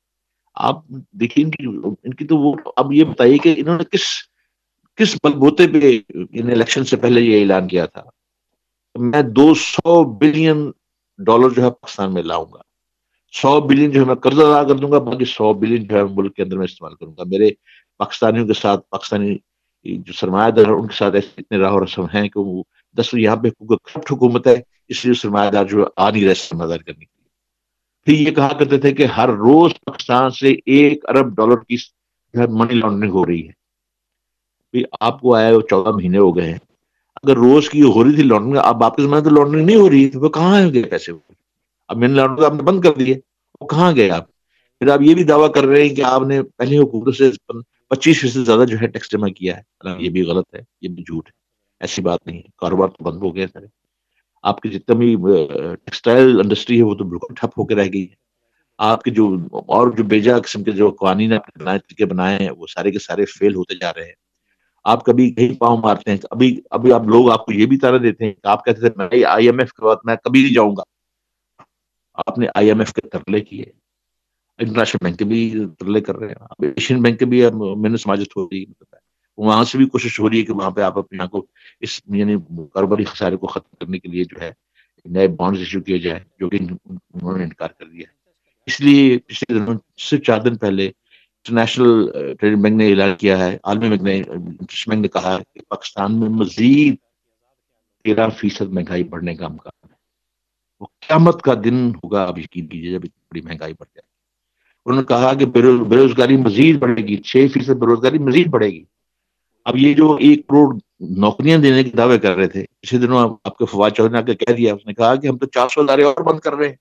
آپ دیکھیے ان کی ان کی تو وہ اب یہ بتائیے کہ انہوں نے کس کس بلبوتے پہ ان الیکشن سے پہلے یہ اعلان کیا تھا میں دو سو بلین ڈالر جو ہے پاکستان میں لاؤں گا، سو بلین جو ہے میں قرض ادا کر دوں گا، باقی سو بلین جو ہے ملک کے اندر میں استعمال کروں گا، میرے پاکستانیوں کے ساتھ پاکستانی جو سرمایہ دار ان کے ساتھ ایسے اتنے راہ و رسم ہیں کہ وہ دس یہاں پہ حکومت ہے، اس لیے سرمایہ دار جو آ نہیں رہے سرمایہ دار کرنے کے لیے۔ پھر یہ کہا کرتے تھے کہ ہر روز پاکستان سے ایک ارب ڈالر کی جو ہے منی لانڈرنگ ہو رہی ہے۔ آپ کو آیا وہ چودہ مہینے ہو گئے ہیں، اگر روز کی ہو رہی تھی لانڈرنگ، اب آپ کے زمانے تو لانڈرنگ نہیں ہو رہی ہے، تو وہ کہاں گئے پیسے؟ اب منی لانڈرنگ آپ نے بند کر دیے، وہ کہاں گئے آپ؟ پھر آپ یہ بھی دعویٰ کر رہے ہیں کہ آپ نے پہلے حکومت سے پچیس فیصد زیادہ جو ہے ٹیکس جمع کیا ہے، یہ بھی غلط ہے، یہ بھی جھوٹ ہے، ایسی بات نہیں ہے، کاروبار تو بند ہو گیا سارے، آپ کی جتنا بھی ٹیکسٹائل انڈسٹری ہے وہ تو بالکل ٹھپ ہو کے رہ گئی ہے، آپ کے جو اور جو بیجا قسم کے جو قوانین طریقے بنائے ہیں وہ سارے کے سارے فیل ہوتے جا رہے ہیں۔ آپ کبھی کہیں پاؤں مارتے ہیں، ابھی ابھی آپ لوگ آپ کو یہ بھی طرح دیتے ہیں کہ آپ کہتے تھے میں آئی ایم ایف کے بعد میں کبھی نہیں جاؤں گا، آپ نے آئی ایم ایف کے ترلے کیے، انٹرنیشنل بینک کے بھی ترلے کر رہے ہیں، اب ایشین بینک کے بھی میں نے سماجت ہو رہی ہے، وہاں سے بھی کوشش ہو رہی ہے کہ وہاں پہ آپ اپنے یہاں کو اس یعنی کاروباری خسارے کو ختم کرنے کے لیے جو ہے نئے بانڈز ایشو کیے جائے، جو کہ انہوں نے انکار کر دیا ہے۔ اس لیے پچھلے دنوں صرف چار دن پہلے انٹرنیشنل ٹریڈنگ بینک نے اعلان کیا ہے، عالمی بینک نے انٹرنیشنل بینک نے کہا کہ پاکستان میں مزید تیرہ فیصد مہنگائی بڑھنے کا امکان ہے، وہ قیامت کا دن ہوگا، اب یقین کیجیے جب اتنی بڑی مہنگائی بڑھ جائے۔ انہوں نے کہا کہ بے روزگاری مزید بڑھے گی، چھ فیصد بے روزگاری مزید بڑھے گی۔ اب یہ جو ایک کروڑ نوکریاں دینے کے دعوے کر رہے تھے، اسی دنوں آپ کے فواد چودھری نے آ کے کہہ دیا، اس نے کہا کہ ہم تو چار سو ادارے اور بند کر رہے ہیں،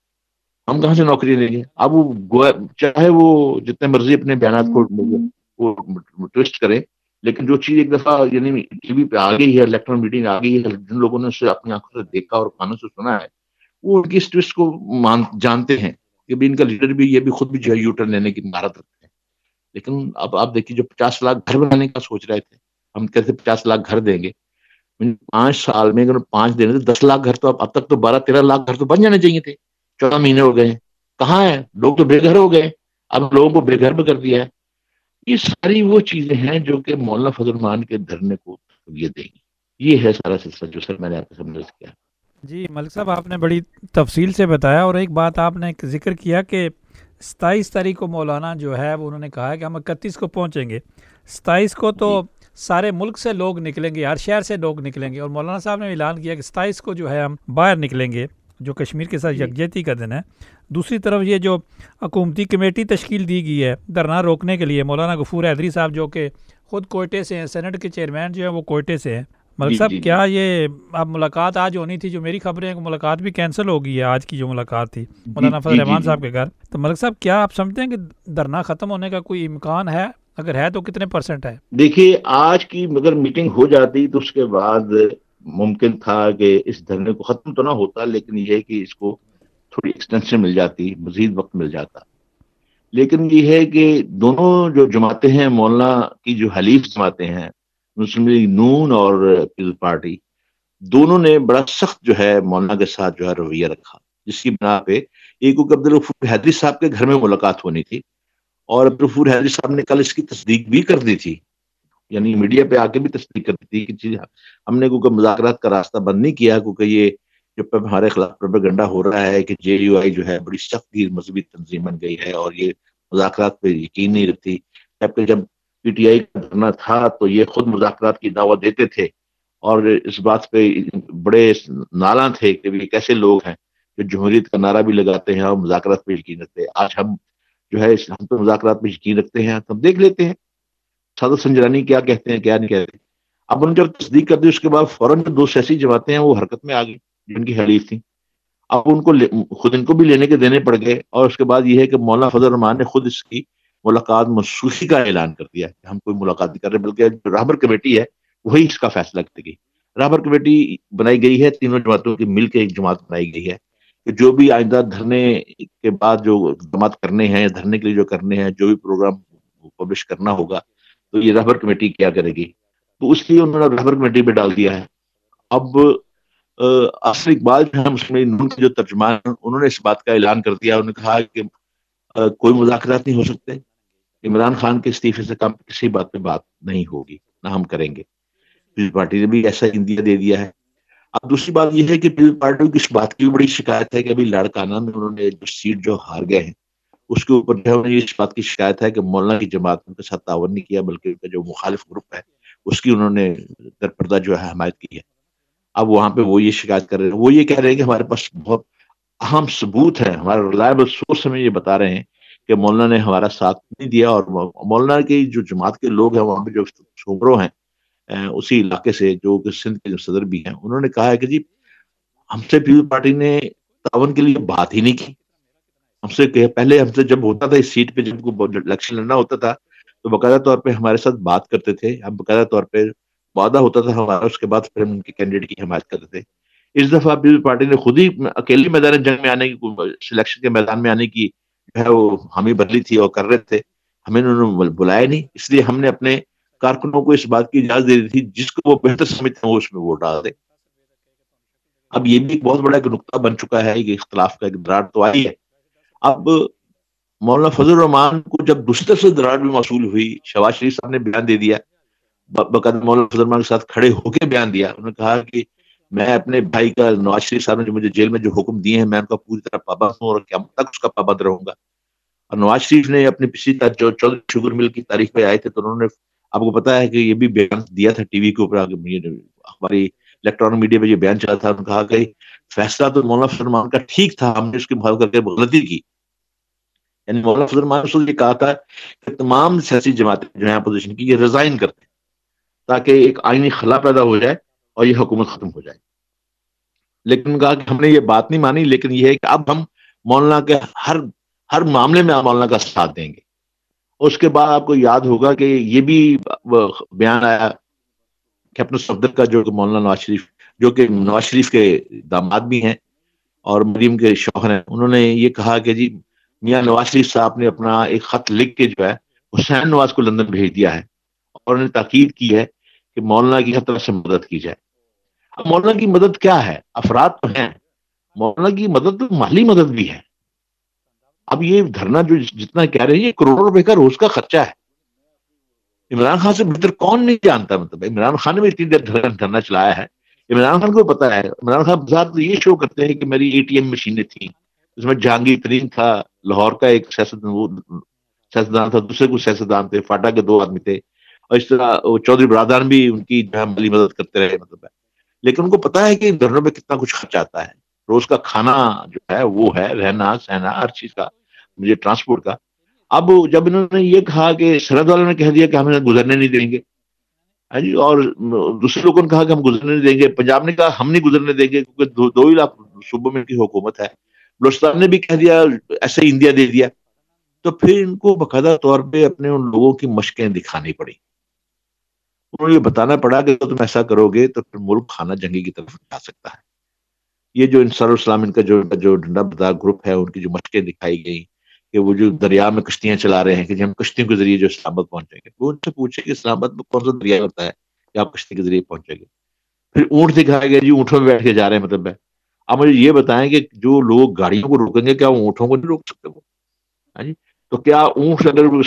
ہم کہاں سے نوکری دیں گے؟ اب وہ چاہے وہ جتنے مرضی اپنے بیانات کو ٹویسٹ کرے، لیکن جو چیز ایک دفعہ یعنی ٹی وی پہ آ گئی ہے، الیکٹران میٹنگ آ گئی ہے، جن لوگوں نے اسے اپنی آنکھوں سے دیکھا اور کانوں سے سنا ہے، وہ ان کی اس ٹویسٹ کو جانتے ہیں کہ بھی ان کا لیڈر بھی یہ بھی خود بھی جو ہے یو ٹرن لینے کی مہارت رکھتے ہیں۔ لیکن اب آپ دیکھیے جو پچاس لاکھ گھر بنانے کا سوچ رہے تھے، ہم کہتے پچاس لاکھ گھر دیں گے، پانچ سال میں اگر پانچ دینے تو دس لاکھ گھر تو اب تک تو بارہ تیرہ لاکھ گھر تو بن جانے چاہیے تھے، چودہ مہینے ہو گئے، کہاں ہیں لوگ؟ تو بے گھر ہو گئے، اب لوگوں کو بے گھر میں کر دیا ہے۔ یہ ساری وہ چیزیں ہیں جو کہ مولانا فضل الرحمان کے دھرنے کو تقویت دیں گی۔ یہ ہے سارا سلسلہ جو سر میں نے آپ کو سمجھ کیا۔ جی ملک صاحب، آپ نے بڑی تفصیل سے بتایا، اور ایک بات آپ نے ذکر کیا کہ ستائیس تاریخ کو مولانا جو ہے وہ انہوں نے کہا ہے کہ ہم اکتیس کو پہنچیں گے، ستائیس کو تو سارے ملک سے لوگ نکلیں گے، ہر شہر سے لوگ نکلیں گے، اور مولانا صاحب نے اعلان کیا کہ ستائیس کو جو ہے ہم باہر نکلیں گے، جو کشمیر کے ساتھ یکجہتی کا دن ہے۔ دوسری طرف یہ جو حکومتی کمیٹی تشکیل دی گئی ہے دھرنا روکنے کے لیے، مولانا غفور حیدری صاحب جو کہ خود کوئٹے سے ہیں، سینٹ کے چیئرمین جو ہیں وہ کوئٹے سے ہیں، ملک صاحب کیا یہ اب ملاقات آج ہونی تھی؟ جو میری خبریں ہیں کہ ملاقات بھی کینسل ہو گئی ہے، آج کی جو ملاقات تھی مولانا فضل الرحمان صاحب کے گھر، تو ملک صاحب کیا آپ سمجھتے ہیں کہ دھرنا ختم ہونے کا کوئی امکان ہے؟ اگر ہے تو کتنے پرسنٹ ہے؟ دیکھیے آج کی اگر میٹنگ ہو جاتی تو اس کے بعد ممکن تھا کہ اس دھرنے کو ختم تو نہ ہوتا، لیکن یہ ہے کہ اس کو تھوڑی ایکسٹینشن مل جاتی، مزید وقت مل جاتا۔ لیکن یہ ہے کہ دونوں جو جماعتیں ہیں، مولانا کی جو حلیف جماعتیں ہیں، مسلم لیگ نون اور پیپلز پارٹی، دونوں نے بڑا سخت جو ہے مولانا کے ساتھ جو ہے رویہ رکھا، جس کی بنا پہ ایک عبدالغفور حیدری صاحب کے گھر میں ملاقات ہونی تھی، اور عبدالغفور حیدری صاحب نے کل اس کی تصدیق بھی کر دی تھی، یعنی میڈیا پہ آ کے بھی تصدیق کرتی تھی کہ چیز ہم نے کوئی مذاکرات کا راستہ بند نہیں کیا، کیونکہ یہ جو ہمارے خلاف پروپیگنڈا ہو رہا ہے کہ جے یو آئی جو ہے بڑی سخت مذہبی تنظیم بن گئی ہے اور یہ مذاکرات پہ یقین نہیں رکھتی، جبکہ جب پی ٹی آئی کا دھرنا تھا تو یہ خود مذاکرات کی دعوت دیتے تھے اور اس بات پہ بڑے نالاں تھے کہ یہ کیسے لوگ ہیں جو جمہوریت کا نعرہ بھی لگاتے ہیں اور مذاکرات پہ یقین رکھتے ہیں۔ آج ہم جو ہے ہم تو مذاکرات پہ یقین رکھتے ہیں، ہم دیکھ لیتے ہیں سادہ سنجرانی کیا کہتے ہیں کیا نہیں کہتے۔ اب ان جب تصدیق کر دی اس کے بعد فوراً دو سیاسی جماعتیں ہیں وہ حرکت میں آ گئی جن کی حریف تھیں، اب ان کو خود ان کو بھی لینے کے دینے پڑ گئے، اور اس کے بعد یہ ہے کہ مولانا فضل الرحمان نے خود اس کی ملاقات منسوخی کا اعلان کر دیا کہ ہم کوئی ملاقات نہیں کر رہے، بلکہ جو رہبر کمیٹی ہے وہی اس کا فیصلہ کرے گی۔ رہبر کمیٹی بنائی گئی ہے، تینوں جماعتوں کی مل کے ایک جماعت بنائی گئی ہے کہ جو بھی آئندہ دھرنے کے بعد جو اقدامات کرنے ہیں، دھرنے کے لیے جو کرنے ہیں، جو بھی پروگرام پبلش کرنا ہوگا تو یہ رہبر کمیٹی کیا کرے گی، تو اس لیے انہوں نے رہبر کمیٹی پہ ڈال دیا ہے۔ اب اصل اقبال جو ہے مسلم نون کے جو ترجمان انہوں نے اس بات کا اعلان کر دیا، انہوں نے کہا کہ کوئی مذاکرات نہیں ہو سکتے، عمران خان کے استعفے سے کم کسی بات پہ بات نہیں ہوگی، نہ ہم کریں گے۔ پیپلز پارٹی نے بھی ایسا اندیا دے دیا ہے۔ اب دوسری بات یہ ہے کہ پیپلز پارٹی کی اس بات کی بڑی شکایت ہے کہ ابھی لاڑکانہ میں انہوں نے جو سیٹ جو ہار گئے ہیں اس کے اوپر جو ہے اس بات کی شکایت ہے کہ مولانا کی جماعت ان کے ساتھ تعاون نہیں کیا، بلکہ ان کا جو مخالف گروپ ہے اس کی انہوں نے در پردہ جو ہے حمایت کی ہے۔ اب وہاں پہ وہ یہ شکایت کر رہے ہیں، وہ یہ کہہ رہے ہیں کہ ہمارے پاس بہت اہم ثبوت ہے، ہمارے ریلائبل سورس ہمیں یہ بتا رہے ہیں کہ مولانا نے ہمارا ساتھ نہیں دیا، اور مولانا کی جو جماعت کے لوگ ہیں وہاں پہ جو سوبرو ہیں اسی علاقے سے جو کہ سندھ کے جو صدر بھی ہیں انہوں نے کہا ہے کہ جی ہم سے پیپلز پارٹی نے تعاون کے لیے بات ہی نہیں کی، ہم سے کہ پہلے ہم سے جب ہوتا تھا اس سیٹ پہ جب کو الیکشن لڑنا ہوتا تھا تو باقاعدہ طور پہ ہمارے ساتھ بات کرتے تھے، ہم باقاعدہ طور پہ وعدہ ہوتا تھا ہمارا، اس کے بعد پھر ہم ان کے کینڈیڈیٹ کی حمایت کرتے تھے۔ اس دفعہ پیپلز پارٹی نے خود ہی اکیلی میدان جنگ میں آنے کی، سلیکشن کے میدان میں آنے کی جو ہے وہ ہمیں بدلی تھی اور کر رہے تھے، ہمیں انہوں نے بلایا نہیں، اس لیے ہم نے اپنے کارکنوں کو اس بات کی اجازت دے دی تھی جس کو وہ بہتر سمجھتے ہیں وہ اس میں ووٹ ڈال دے۔ اب یہ بھی ایک بہت بڑا ایک نقطہ بن چکا ہے کہ اختلاف کا ایک دراڑ تو آئی ہے۔ اب مولانا فضل الرحمان کو جب دوسری طرف سے دراڑ بھی موصول ہوئی، شہباز شریف صاحب نے بیان دے دیا، باقاعدہ مولانا فضل الرحمان کے ساتھ کھڑے ہو کے بیان دیا، انہوں نے کہا کہ میں اپنے بھائی کا نواز شریف صاحب نے جو مجھے جیل میں جو حکم دیے ہیں میں ان کا پوری طرح پابند ہوں اور قیامت تک اس کا پابند رہوں گا۔ اور نواز شریف نے اپنی پچھلی جو چودھری شوگر مل کی تاریخ پہ آئے تھے تو انہوں نے آپ کو پتا ہے کہ یہ بھی بیان دیا تھا ٹی وی کے اوپر، ہماری الیکٹرانک میڈیا پہ یہ بیان چلا تھا، انہوں نے کہا کہ فیصلہ تو مولانا فضل الرحمان کا ٹھیک تھا، ہم نے اس کی مخالفت کر کے غلطی کی۔ یعنی مولانا فضل الرحمان نے کہا تھا کہ تمام سیاسی جماعتیں جو ہیں اپوزیشن کی یہ ریزائن کرتے ہیں تاکہ ایک آئینی خلا پیدا ہو جائے اور یہ حکومت ختم ہو جائے، لیکن کہا کہ ہم نے یہ بات نہیں مانی، لیکن یہ ہے کہ اب ہم مولانا کے ہر ہر معاملے میں مولانا کا ساتھ دیں گے۔ اس کے بعد آپ کو یاد ہوگا کہ یہ بھی بیان آیا کیپٹن صفدر کا جو کہ مولانا نواز شریف جو کہ نواز شریف کے داماد بھی ہیں اور مریم کے شوہر ہیں، انہوں نے یہ کہا کہ جی میاں نواز شریف صاحب نے اپنا ایک خط لکھ کے جو ہے حسین نواز کو لندن بھیج دیا ہے اور انہوں نے تاکید کی ہے کہ مولانا کی ہر طرف سے مدد کی جائے۔ اب مولانا کی مدد کیا ہے؟ افراد تو ہیں، مولانا کی مدد تو مالی مدد بھی ہے۔ اب یہ دھرنا جو جتنا کہہ رہے ہیں یہ کروڑوں روپے کا روز کا خرچہ ہے۔ عمران خان سے بہتر کون نہیں جانتا، مطلب عمران خان نے بھی اتنی دیر دھرنا چلایا ہے، عمران خان کو پتا ہے۔ عمران خان بظاہر تو یہ شو کرتے ہیں کہ میری اے ٹی ایم مشینیں تھیں، اس میں جہانگیر ترین تھا لاہور کا ایک سیاستدان تھا، دوسرے کو سیاستدان تھے، فاٹا کے دو آدمی تھے، اور اس طرح چودھری برادران بھی ان کی جو ہے مالی مدد کرتے رہے، مطلب ہے۔ لیکن ان کو پتا ہے کہ دھرنوں پہ کتنا کچھ خرچ آتا ہے، روز کا کھانا جو ہے وہ ہے، رہنا سہنا ہر چیز کا، مجھے ٹرانسپورٹ کا۔ اب جب انہوں نے یہ کہا کہ سرحد والوں نے کہہ دیا کہ ہمیں گزرنے نہیں دیں گے، جی، اور دوسرے لوگوں نے کہا کہ ہم گزرنے نہیں دیں گے، پنجاب نے کہا ہم نہیں گزرنے دیں گے کیونکہ دو, دو ہی لاکھ صوبوں میں کی حکومت ہے، بلوچستان نے بھی کہہ دیا، ایسے ہی انڈیا دے دیا، تو پھر ان کو باقاعدہ طور پہ اپنے ان لوگوں کی مشقیں دکھانی پڑی، انہوں نے یہ بتانا پڑا کہ تم ایسا کرو گے تو پھر ملک خانہ جنگی کی طرف جا سکتا ہے۔ یہ جو انصار الاسلام ان کا جو جو ڈنڈا بدار گروپ ہے ان کی جو مشقیں دکھائی گئی کہ وہ جو دریا میں کشتیاں چلا رہے ہیں کہ ہم کشتیوں کے ذریعے جو اسلام آباد پہنچیں گے، وہ ان سے پوچھے کہ اسلام آباد میں کون سا دریا ہوتا ہے کہ آپ کشتی کے ذریعے پہنچیں گے۔ پھر اونٹ دکھائے گئے، جی اونٹوں میں بیٹھ کے جا رہے ہیں، مطلب ہے اب مجھے یہ بتائیں کہ جو لوگ گاڑیوں کو روکیں گے کیا وہ اونٹوں کو نہیں روک سکتے وہ؟ ہاں جی، تو کیا اونٹ اگر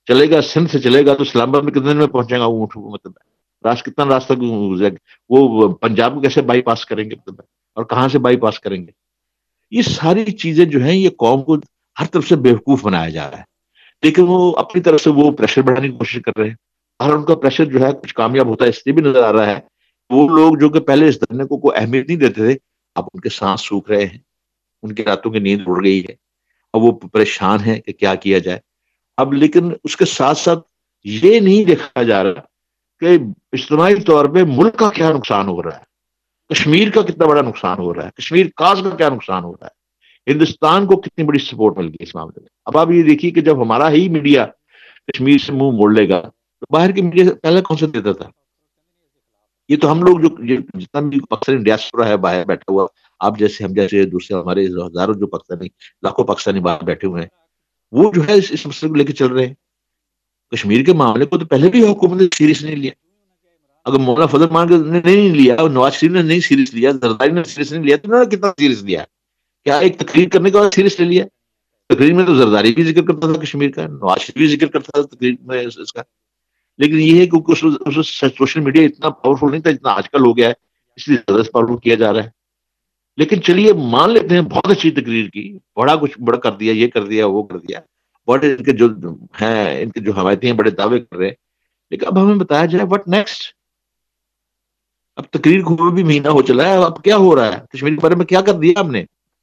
چلے گا سندھ سے چلے گا تو اسلام آباد میں کتنے دن میں پہنچے گا اونٹ؟ مطلب راستہ کتنا راستہ گزرے گا؟ وہ پنجاب کو کیسے بائی پاس کریں گے مطلب، اور کہاں سے بائی پاس کریں گے؟ یہ ساری چیزیں جو ہیں یہ قوم کو ہر طرف سے بیوقوف بنایا جا رہا ہے، لیکن وہ اپنی طرف سے وہ پریشر بڑھانے کی کوشش کر رہے ہیں، اور ان کا پریشر جو ہے کچھ کامیاب ہوتا ہے اس لیے بھی نظر آ رہا ہے۔ وہ لوگ جو کہ پہلے اس دھرنے کو کوئی اہمیت نہیں دیتے تھے، اب ان کے سانس سوکھ رہے ہیں، ان کی راتوں کی نیند اڑ گئی ہے، اب وہ پریشان ہیں کہ کیا کیا جائے۔ اب لیکن اس کے ساتھ ساتھ یہ نہیں دیکھا جا رہا کہ اجتماعی طور پہ ملک کا کیا نقصان ہو رہا ہے، کشمیر کا کتنا بڑا نقصان ہو رہا ہے، کشمیر کاز کا کیا نقصان ہو رہا ہے، ہندوستان کو کتنی بڑی سپورٹ مل گئی اس معاملے میں۔ اب آپ یہ دیکھیے کہ جب ہمارا ہی میڈیا کشمیر سے منہ موڑ لے گا تو باہر کی میڈیا پہلے کون سے دیتا تھا؟ یہ تو ہم لوگ جو جتنا بھی پاکستانی ڈیاسپورا ہے باہر بیٹھا ہوا، آپ جیسے ہم جیسے دوسرے ہمارے ہزاروں جو پاکستانی لاکھوں پاکستانی باہر بیٹھے ہوئے ہیں، وہ جو ہے اس اس مسئلے کو لے کے چل رہے ہیں۔ کشمیر کے معاملے کو تو پہلے بھی حکومت نے سیریس نہیں لیا۔ اگر مولانا فضل مان نے نہیں لیا، نواز شریف نے نہیں سیریس لیا، زرداری نے سیریس نہیں لیا، تو انہوں نے کتنا سیریس لیا؟ کیا ایک تقریر کرنے کے بعد سیریس لے لیا؟ تقریر میں تو زرداری بھی ذکر کرتا تھا کشمیر کا، نواز شریف بھی ذکر کرتا تھا تقریر میں اس کا، لیکن یہ ہے کہ سوشل میڈیا اتنا پاورفل نہیں تھا جتنا آج کل ہو گیا ہے، اس لیے زیادہ پاورفل کیا جا رہا ہے۔ لیکن چلیے مان لیتے ہیں بہت اچھی تقریر کی، بڑا کچھ بڑا کر دیا، یہ کر دیا وہ کر دیا، بڑے ان کے جو ہیں ان کے جو حمایتی ہیں بڑے دعوے کر رہے ہیں، لیکن اب ہمیں بتایا جائے وٹ نیکسٹ؟ اب تقریر کو بھی مہینہ ہو چلا ہے، اب کیا ہو رہا ہے کشمیر کے بارے میں؟ کیا کر دیا ہم نے؟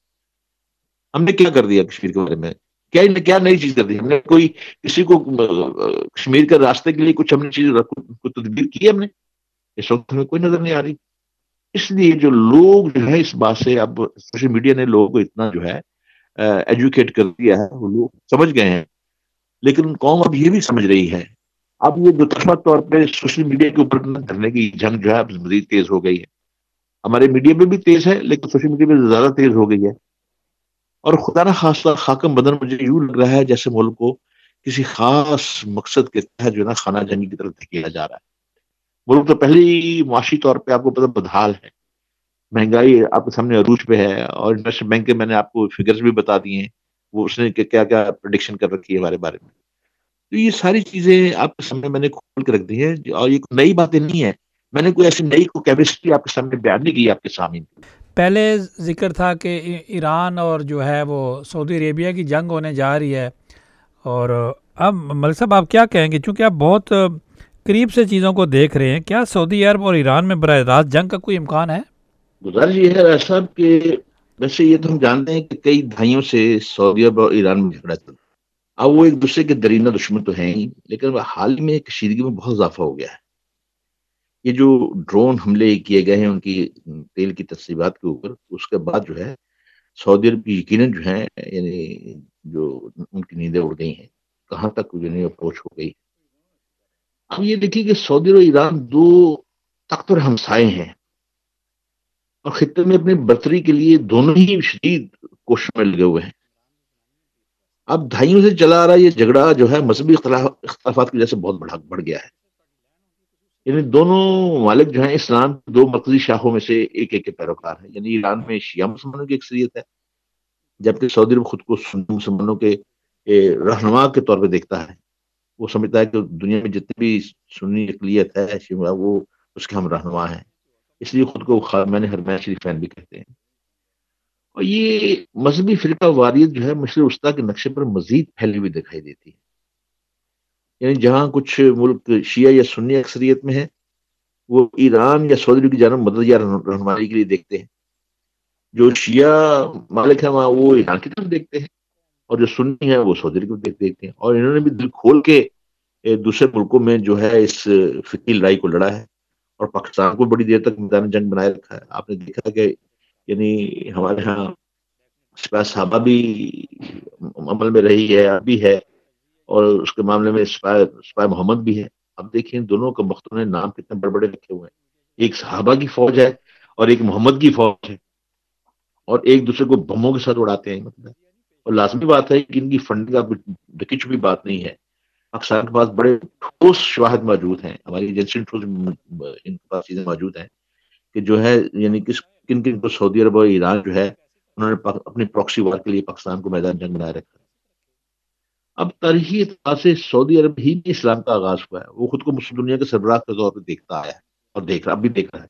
ہم نے کیا کر دیا کشمیر کے بارے میں؟ کیا کیا نئی چیز کر دی ہم نے؟ کوئی کسی کو کشمیر کے راستے کے لیے کچھ ہم نے چیز تدبیر کی ہم نے؟ اس وقت ہمیں کوئی نظر نہیں آ رہی۔ اس لیے جو لوگ جو ہے اس بات سے، اب سوشل میڈیا نے لوگوں کو اتنا جو ہے ایجوکیٹ کر دیا ہے، وہ لوگ سمجھ گئے ہیں، لیکن قوم اب یہ بھی سمجھ رہی ہے۔ اب یہ دو طرفہ طور پہ سوشل میڈیا کے اوپر کرنے کی جنگ جو ہے اب مزید تیز ہو گئی ہے۔ ہمارے میڈیا پہ بھی تیز ہے لیکن سوشل میڈیا پہ زیادہ تیز ہو گئی ہے، اور خدا نہ خاصہ خاکم بدن مجھے یوں لگ رہا ہے جیسے ملک کو کسی خاص مقصد کے تحت جو ہے نا خانہ جنگی کی طرف دھکیلا جا رہا ہے۔ ملک تو پہلے ہی معاشی طور پہ آپ کو پتہ بدحال ہے، مہنگائی آپ کے سامنے عروج پہ ہے، اور انٹرنیشنل بینک کے میں نے آپ کو فگرز بھی بتا دیے ہیں، وہ اس نے کیا کیا پریڈکشن کر رکھی ہے ہمارے بارے میں۔ تو یہ ساری چیزیں آپ کے سامنے میں نے کھول کے رکھ دی ہیں، اور یہ نئی باتیں نہیں ہیں، میں نے کوئی ایسی نئی کو کیپیسٹی آپ کے سامنے بیان نہیں کی آپ کے سامنے۔ پہلے ذکر تھا کہ ایران اور جو ہے وہ سعودی عربیہ کی جنگ ہونے جا رہی ہے، اور اب ملک صاحب آپ کیا کہیں گے، چونکہ آپ بہت قریب سے چیزوں کو دیکھ رہے ہیں، کیا سعودی عرب اور ایران میں براہ راست جنگ کا کوئی امکان ہے؟ گزارش یہ ہے صاحب کہ ویسے یہ تو ہم جانتے ہیں کہ کئی دہائیوں سے سعودی عرب اور ایران میں جھگڑا چل رہا ہے، اب وہ ایک دوسرے کے درینہ دشمن تو ہیں ہی، لیکن حال میں کشیدگی میں بہت اضافہ ہو گیا ہے۔ یہ جو ڈرون حملے کیے گئے ہیں ان کی تیل کی تسلیمات کے اوپر، اس کے بعد جو ہے سعودی عرب کی یقیناً جو ہے یعنی جو ان کی نیندیں اڑ گئی ہیں، کہاں تک یعنی اپروچ ہو گئی۔ اب یہ دیکھیے کہ سعودی اور ایران دو طاقتور ہمسائے ہیں، اور خطے میں اپنی برتری کے لیے دونوں ہی شدید کوشش میں لگے ہوئے ہیں۔ اب دھائیوں سے چلا آ رہا یہ جھگڑا جو ہے مذہبی اختلافات کی وجہ سے بہت بڑا بڑھ گیا ہے، یعنی دونوں ممالک جو ہیں اسلام کے دو مرکزی شاخوں میں سے ایک ایک کے پیروکار ہیں، یعنی ایران میں شیعہ مسلمانوں کی اکثریت ہے، جبکہ سعودی عرب خود کو سنی مسلمانوں کے رہنما کے طور پہ دیکھتا ہے، وہ سمجھتا ہے کہ دنیا میں جتنی بھی سنی اقلیت ہے شیعہ وہ اس کے ہم رہنما ہیں، اس لیے خود کو خامنہ حرمین شریفین بھی کہتے ہیں۔ اور یہ مذہبی فرقہ واریت جو ہے مشرق وسطیٰ کے نقشے پر مزید پھیلی ہوئی دکھائی دیتی ہے، یعنی جہاں کچھ ملک شیعہ یا سنی اکثریت میں ہے وہ ایران یا سعودی عرب کی جانب مدد یا رہنمائی کے لیے دیکھتے ہیں، جو شیعہ مالک ہیں وہاں وہ ایران کی طرف دیکھتے ہیں، اور جو سنی ہیں وہ سعودی عرب کی طرف دیکھتے ہیں، اور انہوں نے بھی دل کھول کے دوسرے ملکوں میں جو ہے اس فقہی لڑائی کو لڑا ہے، اور پاکستان کو بڑی دیر تک میدان جنگ بنائے رکھا ہے۔ آپ نے دیکھا کہ یعنی ہمارے ہاں سپاہ صحابہ بھی عمل میں رہی ہے، ابھی ہے، اور اس کے معاملے میں سپاہ سپاہ محمد بھی ہے۔ اب دیکھیں دونوں کا مختون نام کتنے بڑے بڑے رکھے ہوئے ہیں، ایک صحابہ کی فوج ہے اور ایک محمد کی فوج ہے، اور ایک دوسرے کو بموں کے ساتھ اڑاتے ہیں، مطلب اور لازمی بات ہے کہ ان کی فنڈنگ کا کچھ ڈکی چھپی بات نہیں ہے، پاکستان کے پاس بڑے ٹھوس شواہد موجود ہیں، ہماری ایجنسی ان کے پاس چیزیں موجود ہیں کہ جو ہے یعنی کس کن کن کو سعودی عرب اور ایران جو ہے انہوں نے اپنی پراکسی وار کے لیے پاکستان کو میدان جنگ بنائے رکھا۔ اب تاریخی اعتبار سے سعودی عرب ہی میں اسلام کا آغاز ہوا ہے، وہ خود کو مسلم دنیا کے سربراہ کے طور پہ دیکھتا آیا ہے اور دیکھ رہا اب بھی دیکھ رہا ہے۔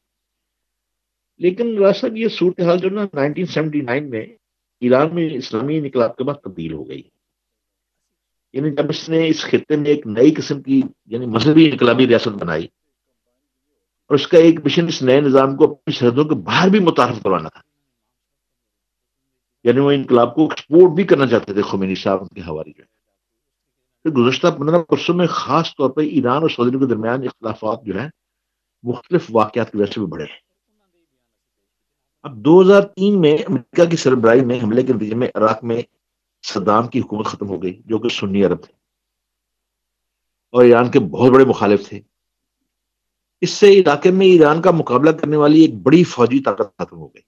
لیکن راج صاحب یہ صورتحال جو نا نائنٹین سیونٹی نائن میں ایران میں اسلامی انقلاب کے بعد تبدیل ہو گئی، یعنی جب اس نے اس خطے میں ایک نئی قسم کی یعنی مذہبی انقلابی ریاست بنائی، اور اس کا ایک مشن اس نئے نظام کو اپنی سرحدوں کے باہر بھی متعارف کروانا تھا، یعنی وہ انقلاب کو ایکسپورٹ بھی کرنا چاہتے تھے خمینی صاحب ان کے حوالے جو ہے۔ پھر گزشتہ پندرہ برسوں میں خاص طور پر ایران اور سعودی عرب کے درمیان اختلافات جو ہیں مختلف واقعات کی وجہ سے بھی بڑھے ہیں۔ اب دو ہزار تین میں امریکہ کی سربراہی میں حملے کے نتیجے میں عراق میں صدام کی حکومت ختم ہو گئی، جو کہ سنی عرب تھے اور ایران کے بہت بڑے مخالف تھے۔ اس سے علاقے میں ایران کا مقابلہ کرنے والی ایک بڑی فوجی طاقت ختم ہو گئی،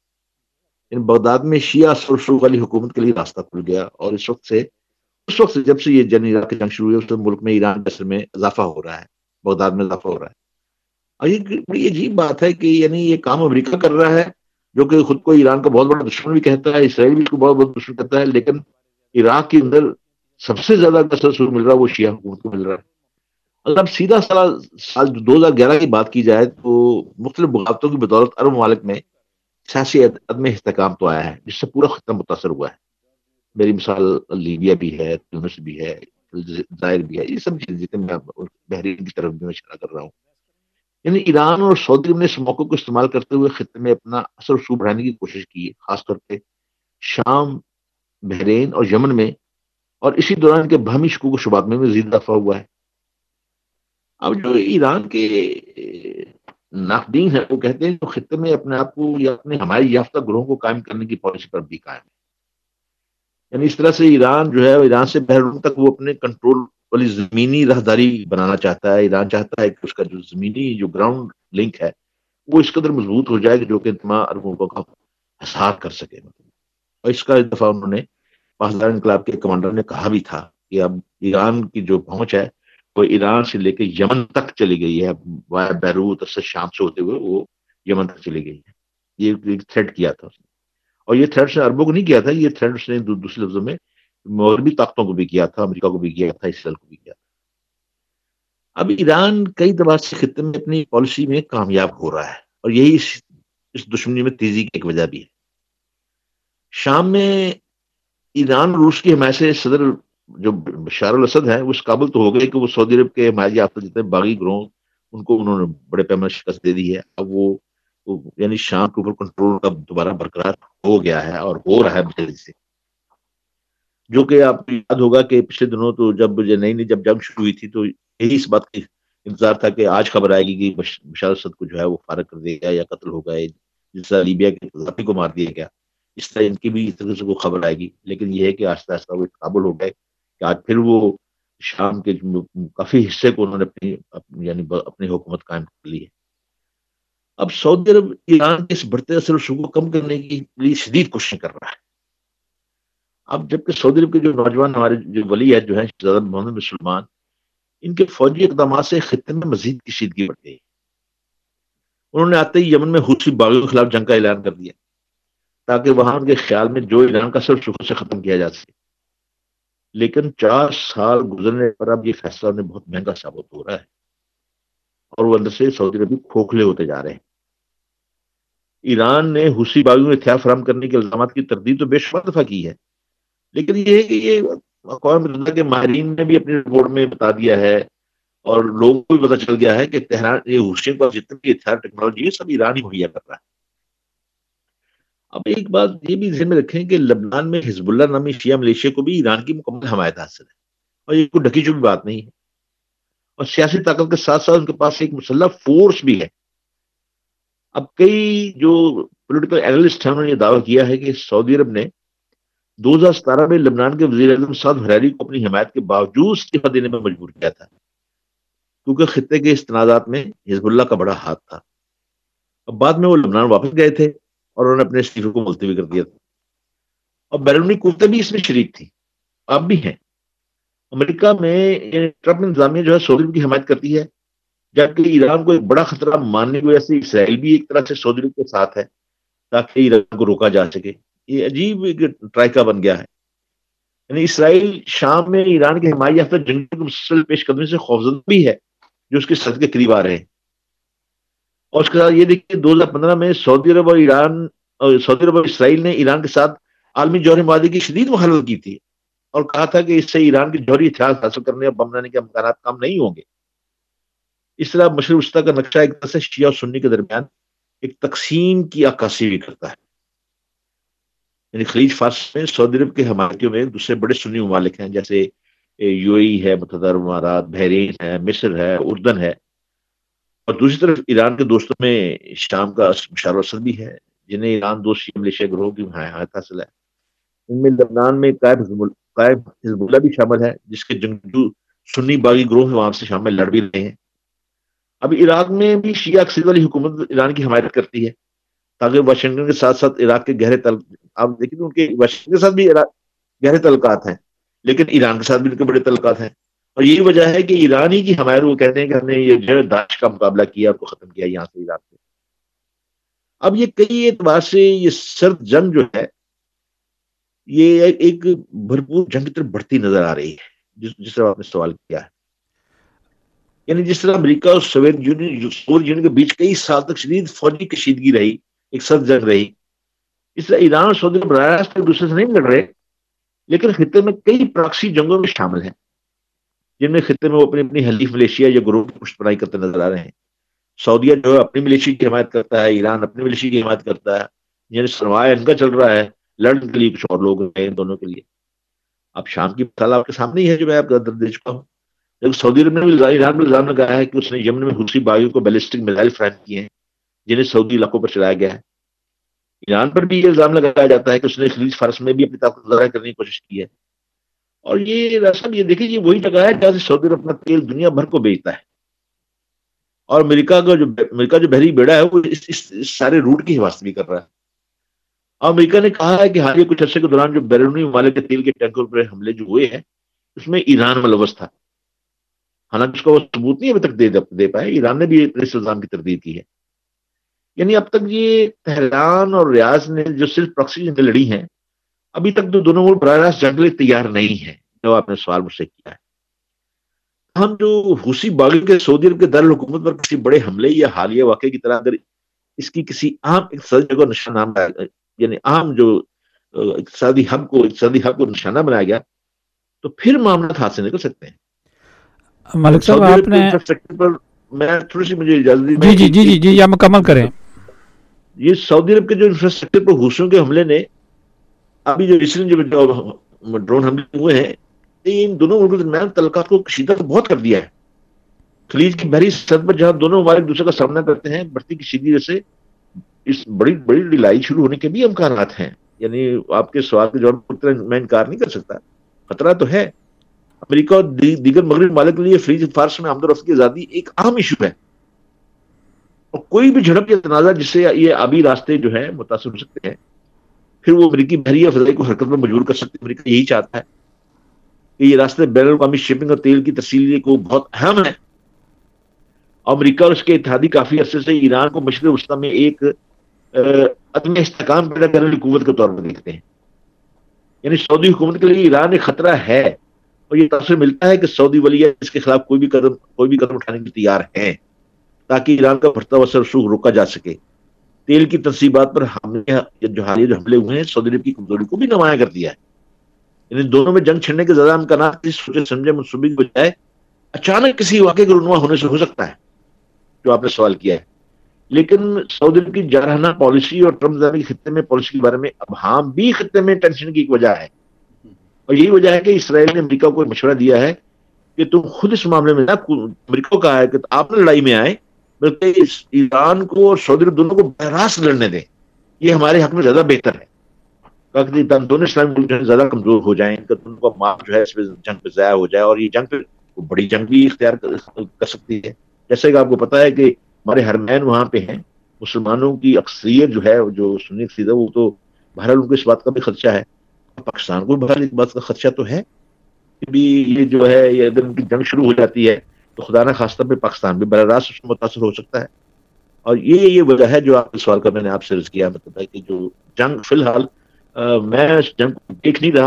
ان بغداد میں شیعہ اثر و رسوخ والی حکومت کے لیے راستہ کھل گیا، اور اس وقت سے اس وقت سے جب سے یہ جنگ عراق کی جنگ شروع ہوئی اس وقت ملک میں ایران کے اثر میں اضافہ ہو رہا ہے، بغداد میں اضافہ ہو رہا ہے۔ اور یہ بڑی عجیب بات ہے کہ یعنی یہ کام امریکہ کر رہا ہے، جو کہ خود کو ایران کا بہت بڑا دشمن بھی کہتا ہے، اسرائیل بھی اس کو بہت بڑا دشمن کہتا ہے، لیکن عراق کے اندر سب سے زیادہ اثر سود مل رہا ہے وہ شیعہ حکومت کو مل رہا ہے۔ اگر اب سیدھا سال سال دو ہزار گیارہ کی بات کی جائے تو مختلف بغاوتوں کی بدولت عرب ممالک میں سیاسی عدم استحکام تو آیا ہے، جس سے پورا خطہ متاثر ہوا ہے۔ میری مثال لیبیا بھی ہے، تونس بھی ہے، الجزائر بھی ہے، یہ سب چیزیں جتنے میں بحرین کی طرف بھی میں اشارہ کر رہا ہوں۔ یعنی ایران اور سعودی عرب نے اس موقع کو استعمال کرتے ہوئے خطے میں اپنا اثر و رسوخ بڑھانے کی کوشش کی ہے، خاص طور پہ شام، بحرین اور یمن میں، اور اسی دوران کے باہمی شکوک و شبہات میں مزید اضافہ ہوا ہے۔ اب جو ایران کے ناقدین ہیں وہ کہتے ہیں جو خطے میں اپنے آپ کو یا اپنے ہماری یافتہ گروہوں کو قائم کرنے کی پالیسی پر بھی قائم ہے، یعنی اس طرح سے ایران جو ہے ایران سے بحرروم تک وہ اپنے کنٹرول والی زمینی راہداری بنانا چاہتا ہے۔ ایران چاہتا ہے کہ اس کا جو زمینی جو گراؤنڈ لنک ہے وہ اس قدر مضبوط ہو جائے کہ جو کہ تمام عرب ملکوں کا حصار کر سکے، اور اس کا دفعہ انہوں نے پاسدار انقلاب کے کمانڈر نے کہا بھی تھا کہ اب ایران کی جو پہنچ ہے وہ ایران سے لے کے یمن تک چلی گئی ہے، وائے بیروت سے شام سے ہوتے ہوئے وہ یمن تک چلی گئی ہے۔ یہ ایک تھریٹ کیا تھا اس نے، اور یہ تھریٹ نے عربوں کو نہیں کیا تھا، یہ تھریٹ اس نے دوسرے لفظوں میں مغربی طاقتوں کو بھی کیا تھا، امریکہ کو بھی کیا تھا، اسرائیل کو بھی کیا تھا۔ اب ایران کئی اعتبار سے خطے میں اپنی پالیسی میں کامیاب ہو رہا ہے، اور یہی اس, اس دشمنی میں تیزی کی ایک وجہ بھی ہے۔ شام میں ایران روس کی حمایت سے صدر جو بشار الاسد ہے وہ اس قابل تو ہو گئے کہ وہ سعودی عرب کے حمایت یافتہ جتنے باغی گروہ ان کو انہوں نے بڑے پیمانے شکست دے دی ہے۔ اب وہ یعنی شام کے اوپر کنٹرول کا دوبارہ برقرار ہو گیا ہے اور ہو رہا ہے بجلی سے، جو کہ آپ کو یاد ہوگا کہ پچھلے دنوں تو جب نئی نئی جب جنگ شروع ہوئی تھی تو یہی اس بات کی انتظار تھا کہ آج خبر آئے گی کہ بشار الاسد کو جو ہے وہ فارغ کر دیا گیا یا قتل ہو گئے، جس طرح لیبیا کے قذافی کو مار دیا گیا، اس طرح ان کی بھی اس طرح سے وہ خبر آئے گی۔ لیکن یہ ہے کہ آہستہ آہستہ وہ قابل ہو گئے کہ آج پھر وہ شام کے کافی حصے کو انہوں نے اپنی یعنی اپنی حکومت قائم کر لی ہے۔ اب سعودی عرب ایران کے اس بڑھتے اثر و رسوخ کو کم کرنے کی لیے شدید کوششیں کر رہا ہے۔ اب جبکہ سعودی عرب کے جو نوجوان ہمارے جو ولی عہد جو ہیں شہزادہ محمد بن سلمان، ان کے فوجی اقدامات سے خطے میں مزید کشیدگی بڑھ گئی۔ انہوں نے آتے ہی یمن میں حوثی باغیوں کے خلاف جنگ کا اعلان کر دیا تاکہ وہاں ان کے خیال میں جو ایران کا اثر و رسوخ سے ختم کیا جا سکے۔ لیکن چار سال گزرنے پر اب یہ فیصلہ انہیں بہت مہنگا ثابت ہو رہا ہے، اور وہ اندر سے سعودی عربی کھوکھلے ہوتے جا رہے ہیں۔ ایران نے حوثی باغیوں کو ہتھیار فراہم کرنے کے الزامات کی تردید تو بے شمار دفعہ کی ہے، لیکن یہ ہے کہ یہ اقوام متحدہ کے ماہرین نے بھی اپنی رپورٹ میں بتا دیا ہے اور لوگوں کو بھی پتہ چل گیا ہے کہ تہران یہ حوثیوں پر جتنی بھی ہتھیار ٹیکنالوجی ہے سب ایران ہی مہیا کر رہا ہے۔ اب ایک بات یہ بھی ذہن میں رکھیں کہ لبنان میں حزب اللہ نامی شیعہ ملیشیا کو بھی ایران کی مکمل حمایت حاصل ہے، اور یہ کوئی ڈھکی چوبی بات نہیں ہے، اور سیاسی طاقت کے ساتھ ساتھ ان کے پاس ایک مسلح فورس بھی ہے۔ اب کئی جو پولیٹیکل اینالسٹ ہیں انہوں نے یہ دعویٰ کیا ہے کہ سعودی عرب نے دو ہزار ستارہ میں لبنان کے وزیر اعظم سعد حریری کو اپنی حمایت کے باوجود استعفیٰ دینے میں مجبور کیا تھا، کیونکہ خطے کے استنازات میں حزب اللہ کا بڑا ہاتھ تھا۔ اب بعد میں وہ لبنان واپس گئے تھے اور انہوں نے اپنے استعفے کو ملتوی کر دیا تھا، اور بیرونی قوتیں بھی اس میں شریک تھی، اب بھی ہیں۔ امریکہ میں ٹرمپ انتظامیہ جو ہے سعودی عرب کی حمایت کرتی ہے، جبکہ ایران کو ایک بڑا خطرہ ماننے کی وجہ سے اسرائیل بھی ایک طرح سے سعودی عرب کے ساتھ ہے تاکہ ایران کو روکا جا سکے۔ یہ عجیب ایک ٹرائکا بن گیا ہے، یعنی اسرائیل شام میں ایران کے حمایت یافتہ جنگجوؤں کی مسلسل پیش قدمی سے خوفزدہ بھی ہے جو اس کے سد کے قریب آ رہے ہیں. اور اس کے ساتھ یہ دیکھیے دو ہزار پندرہ میں سعودی عرب اور ایران سعودی عرب اور اسرائیل نے ایران کے ساتھ عالمی جوہری معاہدے کی شدید مخالفت کی تھی اور کہا تھا کہ اس سے ایران کے جوہری ہتھیار حاصل کرنے اور بم بنانے کے امکانات کم نہیں ہوں گے. اس طرح مشرق وسطیٰ کا نقشہ ایک طرح سے شیعہ اور سنی کے درمیان ایک تقسیم کی عکاسی بھی کرتا ہے. یعنی خلیج فارس میں سعودی عرب کے حمایتیوں میں دوسرے بڑے سنی ممالک ہیں جیسے یو اے ای ہے، متحدہ عرب امارات، بحرین ہے، مصر ہے، اردن ہے. اور دوسری طرف ایران کے دوستوں میں شام کا بشار الاسد بھی ہے جنہیں ایران دو شیعہ ملیشیا گروہوں کی حمایت حاصل ہے. ان میں لبنان میں قائم حزب اللہ بھی شامل ہے جس کے جنگجو سنی باغی گروہ وہاں سے شام میں لڑ بھی رہے ہیں. اب عراق میں بھی شیعہ اکثریت والی حکومت ایران کی حمایت کرتی ہے تاکہ واشنگٹن کے ساتھ ساتھ عراق کے گہرے تعلق آپ دیکھیں ان کے واشنگٹن کے ساتھ بھی گہرے تعلقات ہیں لیکن ایران کے ساتھ بھی ان کے بڑے تعلقات ہیں. اور یہی وجہ ہے کہ ایران ہی کی حمایت وہ کہتے ہیں کہ ہم نے یہ جو داعش کا مقابلہ کیا اور کو ختم کیا یہاں سے عراق سے. اب یہ کئی اعتبار سے یہ سرد جنگ جو ہے یہ ایک بھرپور جنگ کی طرف بڑھتی نظر آ رہی ہے جس جس طرح آپ نے سوال کیا ہے. یعنی جس طرح امریکہ اور سوویت یونین سوویت یونین کے بیچ کئی سال تک شدید فوجی کشیدگی رہی، ایک سرد جنگ رہی، اس طرح ایران اور سعودی براہ راست ایک دوسرے سے نہیں لڑ رہے لیکن خطے میں کئی پراکسی جنگوں میں شامل ہیں جن میں خطے میں وہ اپنی اپنی حلیف ملیشیا یا گروہ کی پشت پناہی کرتے نظر آ رہے ہیں. سعودیہ جو ہے اپنی ملیشیا کی حمایت کرتا ہے، ایران اپنی ملیشیا کی حمایت کرتا ہے. یعنی سرمایہ ان کا چل رہا ہے، لڑنے کے لیے کچھ اور لوگ ہیں ان دونوں کے لیے. اب شام کی مثال آپ کے سامنے ہی ہے جو میں آپ کو درد دے چکا ہوں. لیکن سعودی عرب نے بھی ایران میں الزام لگایا ہے کہ اس نے یمن میں حوثی باغیوں کو بیلسٹک میزائل فراہم کیے ہیں جنہیں سعودی علاقوں پر چلایا گیا ہے. ایران پر بھی یہ الزام لگایا جاتا ہے کہ اس نے خلیج فارس میں بھی اپنی طاقت ظاہر کرنے کی کوشش کی ہے. اور یہ رسم یہ دیکھیں یہ وہی جگہ ہے جہاں سے سعودی عرب اپنا تیل دنیا بھر کو بیچتا ہے اور امریکہ کا جو امریکہ جو بحری بیڑا ہے وہ اس, اس, اس سارے روٹ کی حفاظت بھی کر رہا ہے. اور امریکہ نے کہا ہے کہ حالیہ کچھ عرصے کے دوران جو بیرونی ممالک کے تیل کے ٹینکروں پر حملے جو ہوئے ہیں اس میں ایران ملوث تھا. حالانکہ اس کو وہ ثبوت نہیں ابھی تک دے دے پائے. ایران نے بھی اس الزام کی تردید کی ہے. یعنی اب تک یہ تہران اور ریاض نے جو صرف پراکسی جنگیں لڑی ہیں ابھی تک تو دونوں ملک براہ راست جنگ کے لیے تیار نہیں ہیں جو آپ نے سوال مجھ سے کیا ہے. ہم جو حوثی باغیوں کے سعودی عرب کے دارالحکومت پر کسی بڑے حملے یا حالیہ واقعے کی طرح اگر اس کی کسی عام اقتصادی جگہ نشانہ یعنی عام جو اقتصادی ہب کو اقتصادی ہب کو نشانہ بنایا گیا تو پھر معاملات ہاتھ سے نکل سکتے ہیں. ملک صاحب آپ نے پر میں تھوڑی سی مجھے اجازت دی جی جی جی جی جی آپ مکمل کریں. یہ سعودی عرب کے جو انفراسٹرکچر پر حوثیوں کے حملے نے ابھی جو ریسنٹ جو ڈرون حملے ہوئے ہیں ان دونوں ملکوں کے درمیان تعلقات کو کشیدہ تو بہت کر دیا ہے. خلیج کی بحری سطح پر جہاں دونوں ممالک دوسرے کا سامنا کرتے ہیں بڑھتی کشیدگی سے اس بڑی بڑی لڑائی شروع ہونے کے بھی امکانات ہیں. یعنی آپ کے سوال کے جواب پر میں انکار نہیں کر سکتا، خطرہ تو ہے. امریکہ اور دیگر مغربی ممالک کے لیے خلیج فارس میں آمد و رفت کی آزادی ایک اہم ایشو ہے اور کوئی بھی جھڑپ یا تنازع جس سے یہ آبی راستے جو ہیں متاثر ہو سکتے ہیں پھر وہ امریکی بحری یا فضائی کو حرکت میں مجبور کر سکتے ہیں. امریکہ یہی چاہتا ہے کہ یہ راستے بین الاقوامی شپنگ اور تیل کی ترسیل کو بہت اہم ہے. امریکہ اور اس کے اتحادی کافی عرصے سے ایران کو مشرق وسطیٰ میں ایک عدم استحکام پیدا کرنے والی قوت کے طور پر دیکھتے ہیں. یعنی سعودی حکومت کے لیے ایران ایک خطرہ ہے اور یہ تاثر ملتا ہے کہ سعودی ولی اس کے خلاف کوئی بھی قدم کوئی بھی قدم اٹھانے کے لیے تیار ہیں تاکہ ایران کا بڑھتا ہوا سرسوخ روکا جا سکے. تیل کی تنصیبات پر حملے جو حالیہ جو حملے ہوئے ہیں سعودی عرب کی کمزوری کو بھی نمایاں کر دیا ہے. یعنی دونوں میں جنگ چھڑنے کے زیادہ امکانات سوچے سمجھے منصوبے کی بجائے اچانک کسی واقعے کے رونما ہونے سے ہو سکتا ہے جو آپ نے سوال کیا ہے. لیکن سعودی عرب کی جارحانہ پالیسی اور ٹرمپ کے خطے میں پالیسی کے بارے میں ابہام بھی خطے میں ٹینشن کی ایک وجہ ہے اور یہی وجہ ہے کہ اسرائیل نے امریکہ کو مشورہ دیا ہے کہ تم خود اس معاملے میں نہ امریکہ کو کہا ہے کہ آپ نے لڑائی میں آئے بلکہ ایران کو اور سعودی عرب دونوں کو براہ راست لڑنے دیں، یہ ہمارے حق میں زیادہ بہتر ہے. دونوں اسلامی ملک جو ہے زیادہ کمزور ہو جائیں، دونوں کا مال جو ہے اس پہ جنگ پہ ضائع ہو جائے اور یہ جنگ پہ بڑی جنگ بھی اختیار کر سکتی ہے. جیسے کہ آپ کو پتا ہے کہ ہمارے حرمین وہاں پہ ہیں، مسلمانوں کی اکثریت جو ہے جو سنی اکثریت ہے وہ تو بہرحال ان کو اس بات کا بھی خدشہ ہے. پاکستان کو بہرحال اس بات کا خدشہ تو ہے کہ بھی یہ جو ہے یہ اگر ان کی جنگ شروع ہو جاتی ہے تو خدا نہ خواستہ پہ پاکستان بھی براہ راست اس میں متاثر ہو سکتا ہے. اور یہ یہ وجہ ہے جو آپ سوال کا میں نے آپ سے عرض کیا مطلب ہے کہ جو جنگ فی الحال میں اس جنگ کو دیکھ نہیں رہا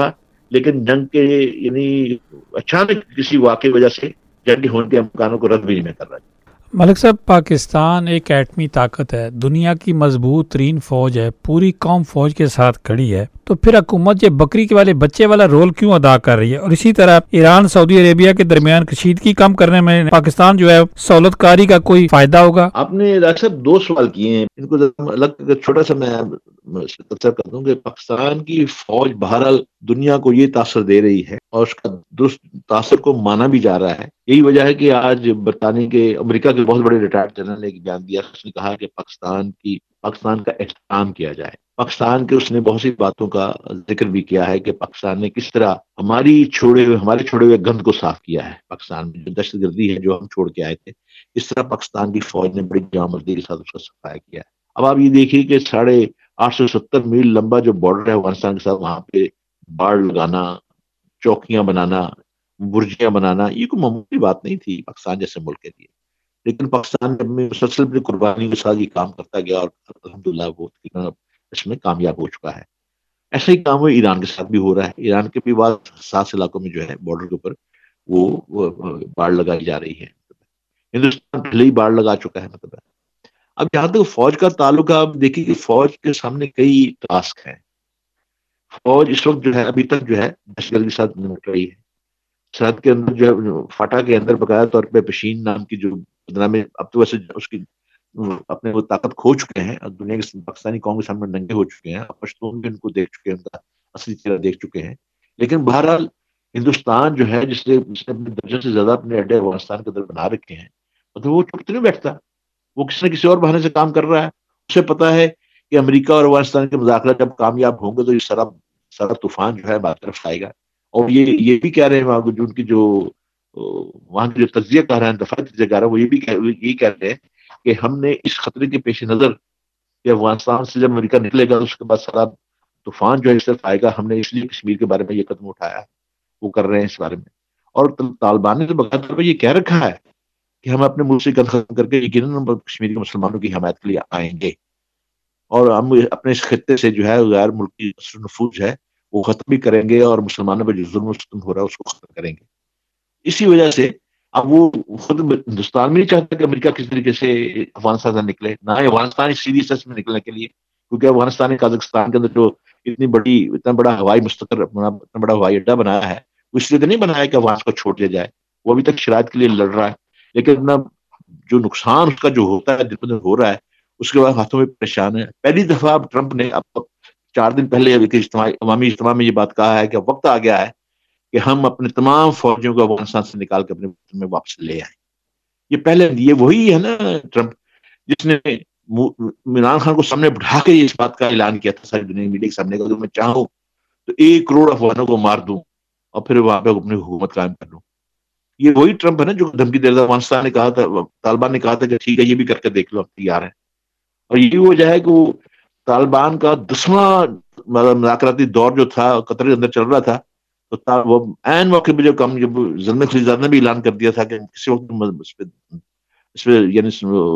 لیکن جنگ کے یعنی اچانک کسی واقعی وجہ سے جنگی ہونے کے امکانوں کو رد بھی نہیں کر رہا ہے۔ ملک صاحب، پاکستان ایک ایٹمی طاقت ہے، دنیا کی مضبوط ترین فوج ہے، پوری قوم فوج کے ساتھ کھڑی ہے، تو پھر حکومت یہ بکری کے والے بچے والا رول کیوں ادا کر رہی ہے؟ اور اسی طرح ایران سعودی عربیہ کے درمیان کشیدگی کم کرنے میں پاکستان جو ہے سہولت کاری کا کوئی فائدہ ہوگا؟ آپ نے ڈاکٹر صاحب دو سوال کیے ہیں، ان کو الگ چھوٹا سا میں تبصرہ کر دوں کہ پاکستان کی فوج بہرحال دنیا کو یہ تاثر دے رہی ہے اور اس کا درست تاثر کو مانا بھی جا رہا ہے۔ یہی وجہ ہے کہ آج برطانیہ کے امریکہ کے بہت بڑے ریٹائرڈ جنرل نے ایک بیان دیا، اس نے کہا کہ پاکستان کی پاکستان کا احترام کیا جائے۔ پاکستان کے اس نے بہت سی باتوں کا ذکر بھی کیا ہے کہ پاکستان نے کس طرح ہماری چھوڑے ہوئے ہمارے چھوڑے ہوئے گند کو صاف کیا ہے۔ پاکستان میں جو دہشت گردی ہے جو ہم چھوڑ کے آئے تھے، اس طرح پاکستان کی فوج نے بڑی جامردی کے ساتھ اس کا صفایا کیا ہے۔ اب آپ یہ دیکھیے کہ ساڑھے آٹھ سو ستر میل لمبا جو بارڈر ہے افغانستان کے ساتھ، وہاں پہ باڑ لگانا، چوکیاں بنانا، برجیاں بنانا، یہ کوئی معمولی بات نہیں تھی پاکستان جیسے ملک کے لیے، لیکن پاکستان میں مسلسل اپنی قربانی کے ساتھ یہ کام کرتا گیا اور الحمدللہ وہ اس میں کامیاب ہو چکا ہے۔ ایسا ہی کام ہے ایران کے ساتھ بھی ہو رہا ہے، ایران کے بھی بعض حساس علاقوں میں جو ہے بارڈر کے اوپر وہ باڑ لگائی جا رہی ہے۔ ہندوستان پہلے ہی باڑ لگا چکا ہے۔ مطلب اب جہاں تک فوج کا تعلق ہے، آپ دیکھیے کہ فوج کے سامنے کئی ٹاسک ہیں۔ فوج اس وقت جو ہے ابھی تک جو ہے دہشت گردی کے ساتھ نمٹ رہی ہے۔ سرحد کے اندر جو ہے فاٹا کے اندر باقاعدہ طور پہ پشین نام کی جو بدنامی، اب تو ویسے اس کی اپنے وہ طاقت کھو چکے ہیں، دنیا کے پاکستانی قوم کے سامنے ننگے ہو چکے ہیں، پشتون بھی ان کو دیکھ چکے ہیں، ان کا اصلی چہرہ دیکھ چکے ہیں۔ لیکن بہرحال ہندوستان جو ہے جس نے جس نے اپنے درجن سے زیادہ اپنے اڈے افغانستان کے اندر بنا رکھے ہیں، مطلب وہ چپ تو نہیں بیٹھتا، وہ کسی نہ کسی اور بہانے سے کام کر رہا ہے۔ اسے پتا ہے کہ امریکہ اور افغانستان کے مذاکرات جب کامیاب ہوں گے تو یہ سارا سارا طوفان جو ہے بات طرف آئے گا۔ اور یہ یہ بھی کہہ رہے ہیں وہاں جو ان کی جو وہاں کی جو تجزیہ کر رہے ہیں، دفاعی تجزیہ کر رہے ہیں، وہ یہ بھی یہی کہہ رہے ہیں کہ ہم نے اس خطرے کے پیش نظر کہ افغانستان سے جب امریکہ نکلے گا اس کے بعد سارا طوفان جو ہے اس طرف آئے گا، ہم نے اس لیے کشمیر کے بارے میں یہ قدم اٹھایا ہے، وہ کر رہے ہیں اس بارے میں۔ اور طالبان نے تو باقاعدہ طور پر یہ کہہ رکھا ہے کہ ہم اپنے ملک سے گند ختم کر کے یقیناً کشمیر کے مسلمانوں کی حمایت کے لیے آئیں گے، اور ہم اپنے اس خطے سے جو ہے غیر ملکی نفوذ ہے وہ ختم بھی کریں گے، اور مسلمانوں پہ جو ظلم و ستم ہو رہا ہے اس کو ختم کریں گے۔ اسی وجہ سے اب وہ خود ہندوستان میں نہیں چاہتا کہ امریکہ کس طریقے سے افغانستان سے نکلے، نہ ہی افغانستان اس سیریس میں نکلنے کے لیے، کیونکہ افغانستان قازقستان کے اندر جو اتنی بڑی اتنا بڑا ہوائی مستقر اتنا بڑا ہوائی اڈا بنایا ہے، وہ اس لیے تو نہیں بنایا کہ افغانستان کو چھوڑ دیا جائے، وہ ابھی تک شرائط کے لیے لڑ رہا ہے، لیکن اپنا جو نقصان اس کا جو ہوتا ہے دن ہو رہا ہے اس کے بعد ہاتھوں میں پریشان ہے۔ پہلی دفعہ اب ٹرمپ نے اب چار دن پہلے اجتماع عوامی اجتماع میں یہ بات کہا ہے کہ وقت آ گیا ہے کہ ہم اپنے تمام فوجیوں کو افغانستان سے نکال کے اپنے وطن میں واپس لے آئیں۔ یہ پہلے یہ وہی ہے نا ٹرمپ جس نے عمران خان کو سامنے بٹھا کے اس بات کا اعلان کیا تھا ساری دنیا میڈیا کے سامنے کہ میں چاہوں تو ایک کروڑ افغانوں کو مار دوں اور پھر وہاں پہ اپنی حکومت قائم کر لوں۔ یہ وہی ٹرمپ ہے نا جو دھمکی دے رہا تھا۔ افغانستان نے کہا تھا، طالبان نے کہا تھا کہ ٹھیک ہے یہ بھی کر کے دیکھ لو، اب تیار ہے۔ اور یہی وجہ ہے کہ وہ طالبان کا دسواں مذاکراتی دور جو تھا قطر کے اندر چل رہا تھا، تو وہ عین موقع پہ جب کم جب زلمے خلیزاد نے بھی اعلان کر دیا تھا کہ کسی وقت اس پہ اس پہ یعنی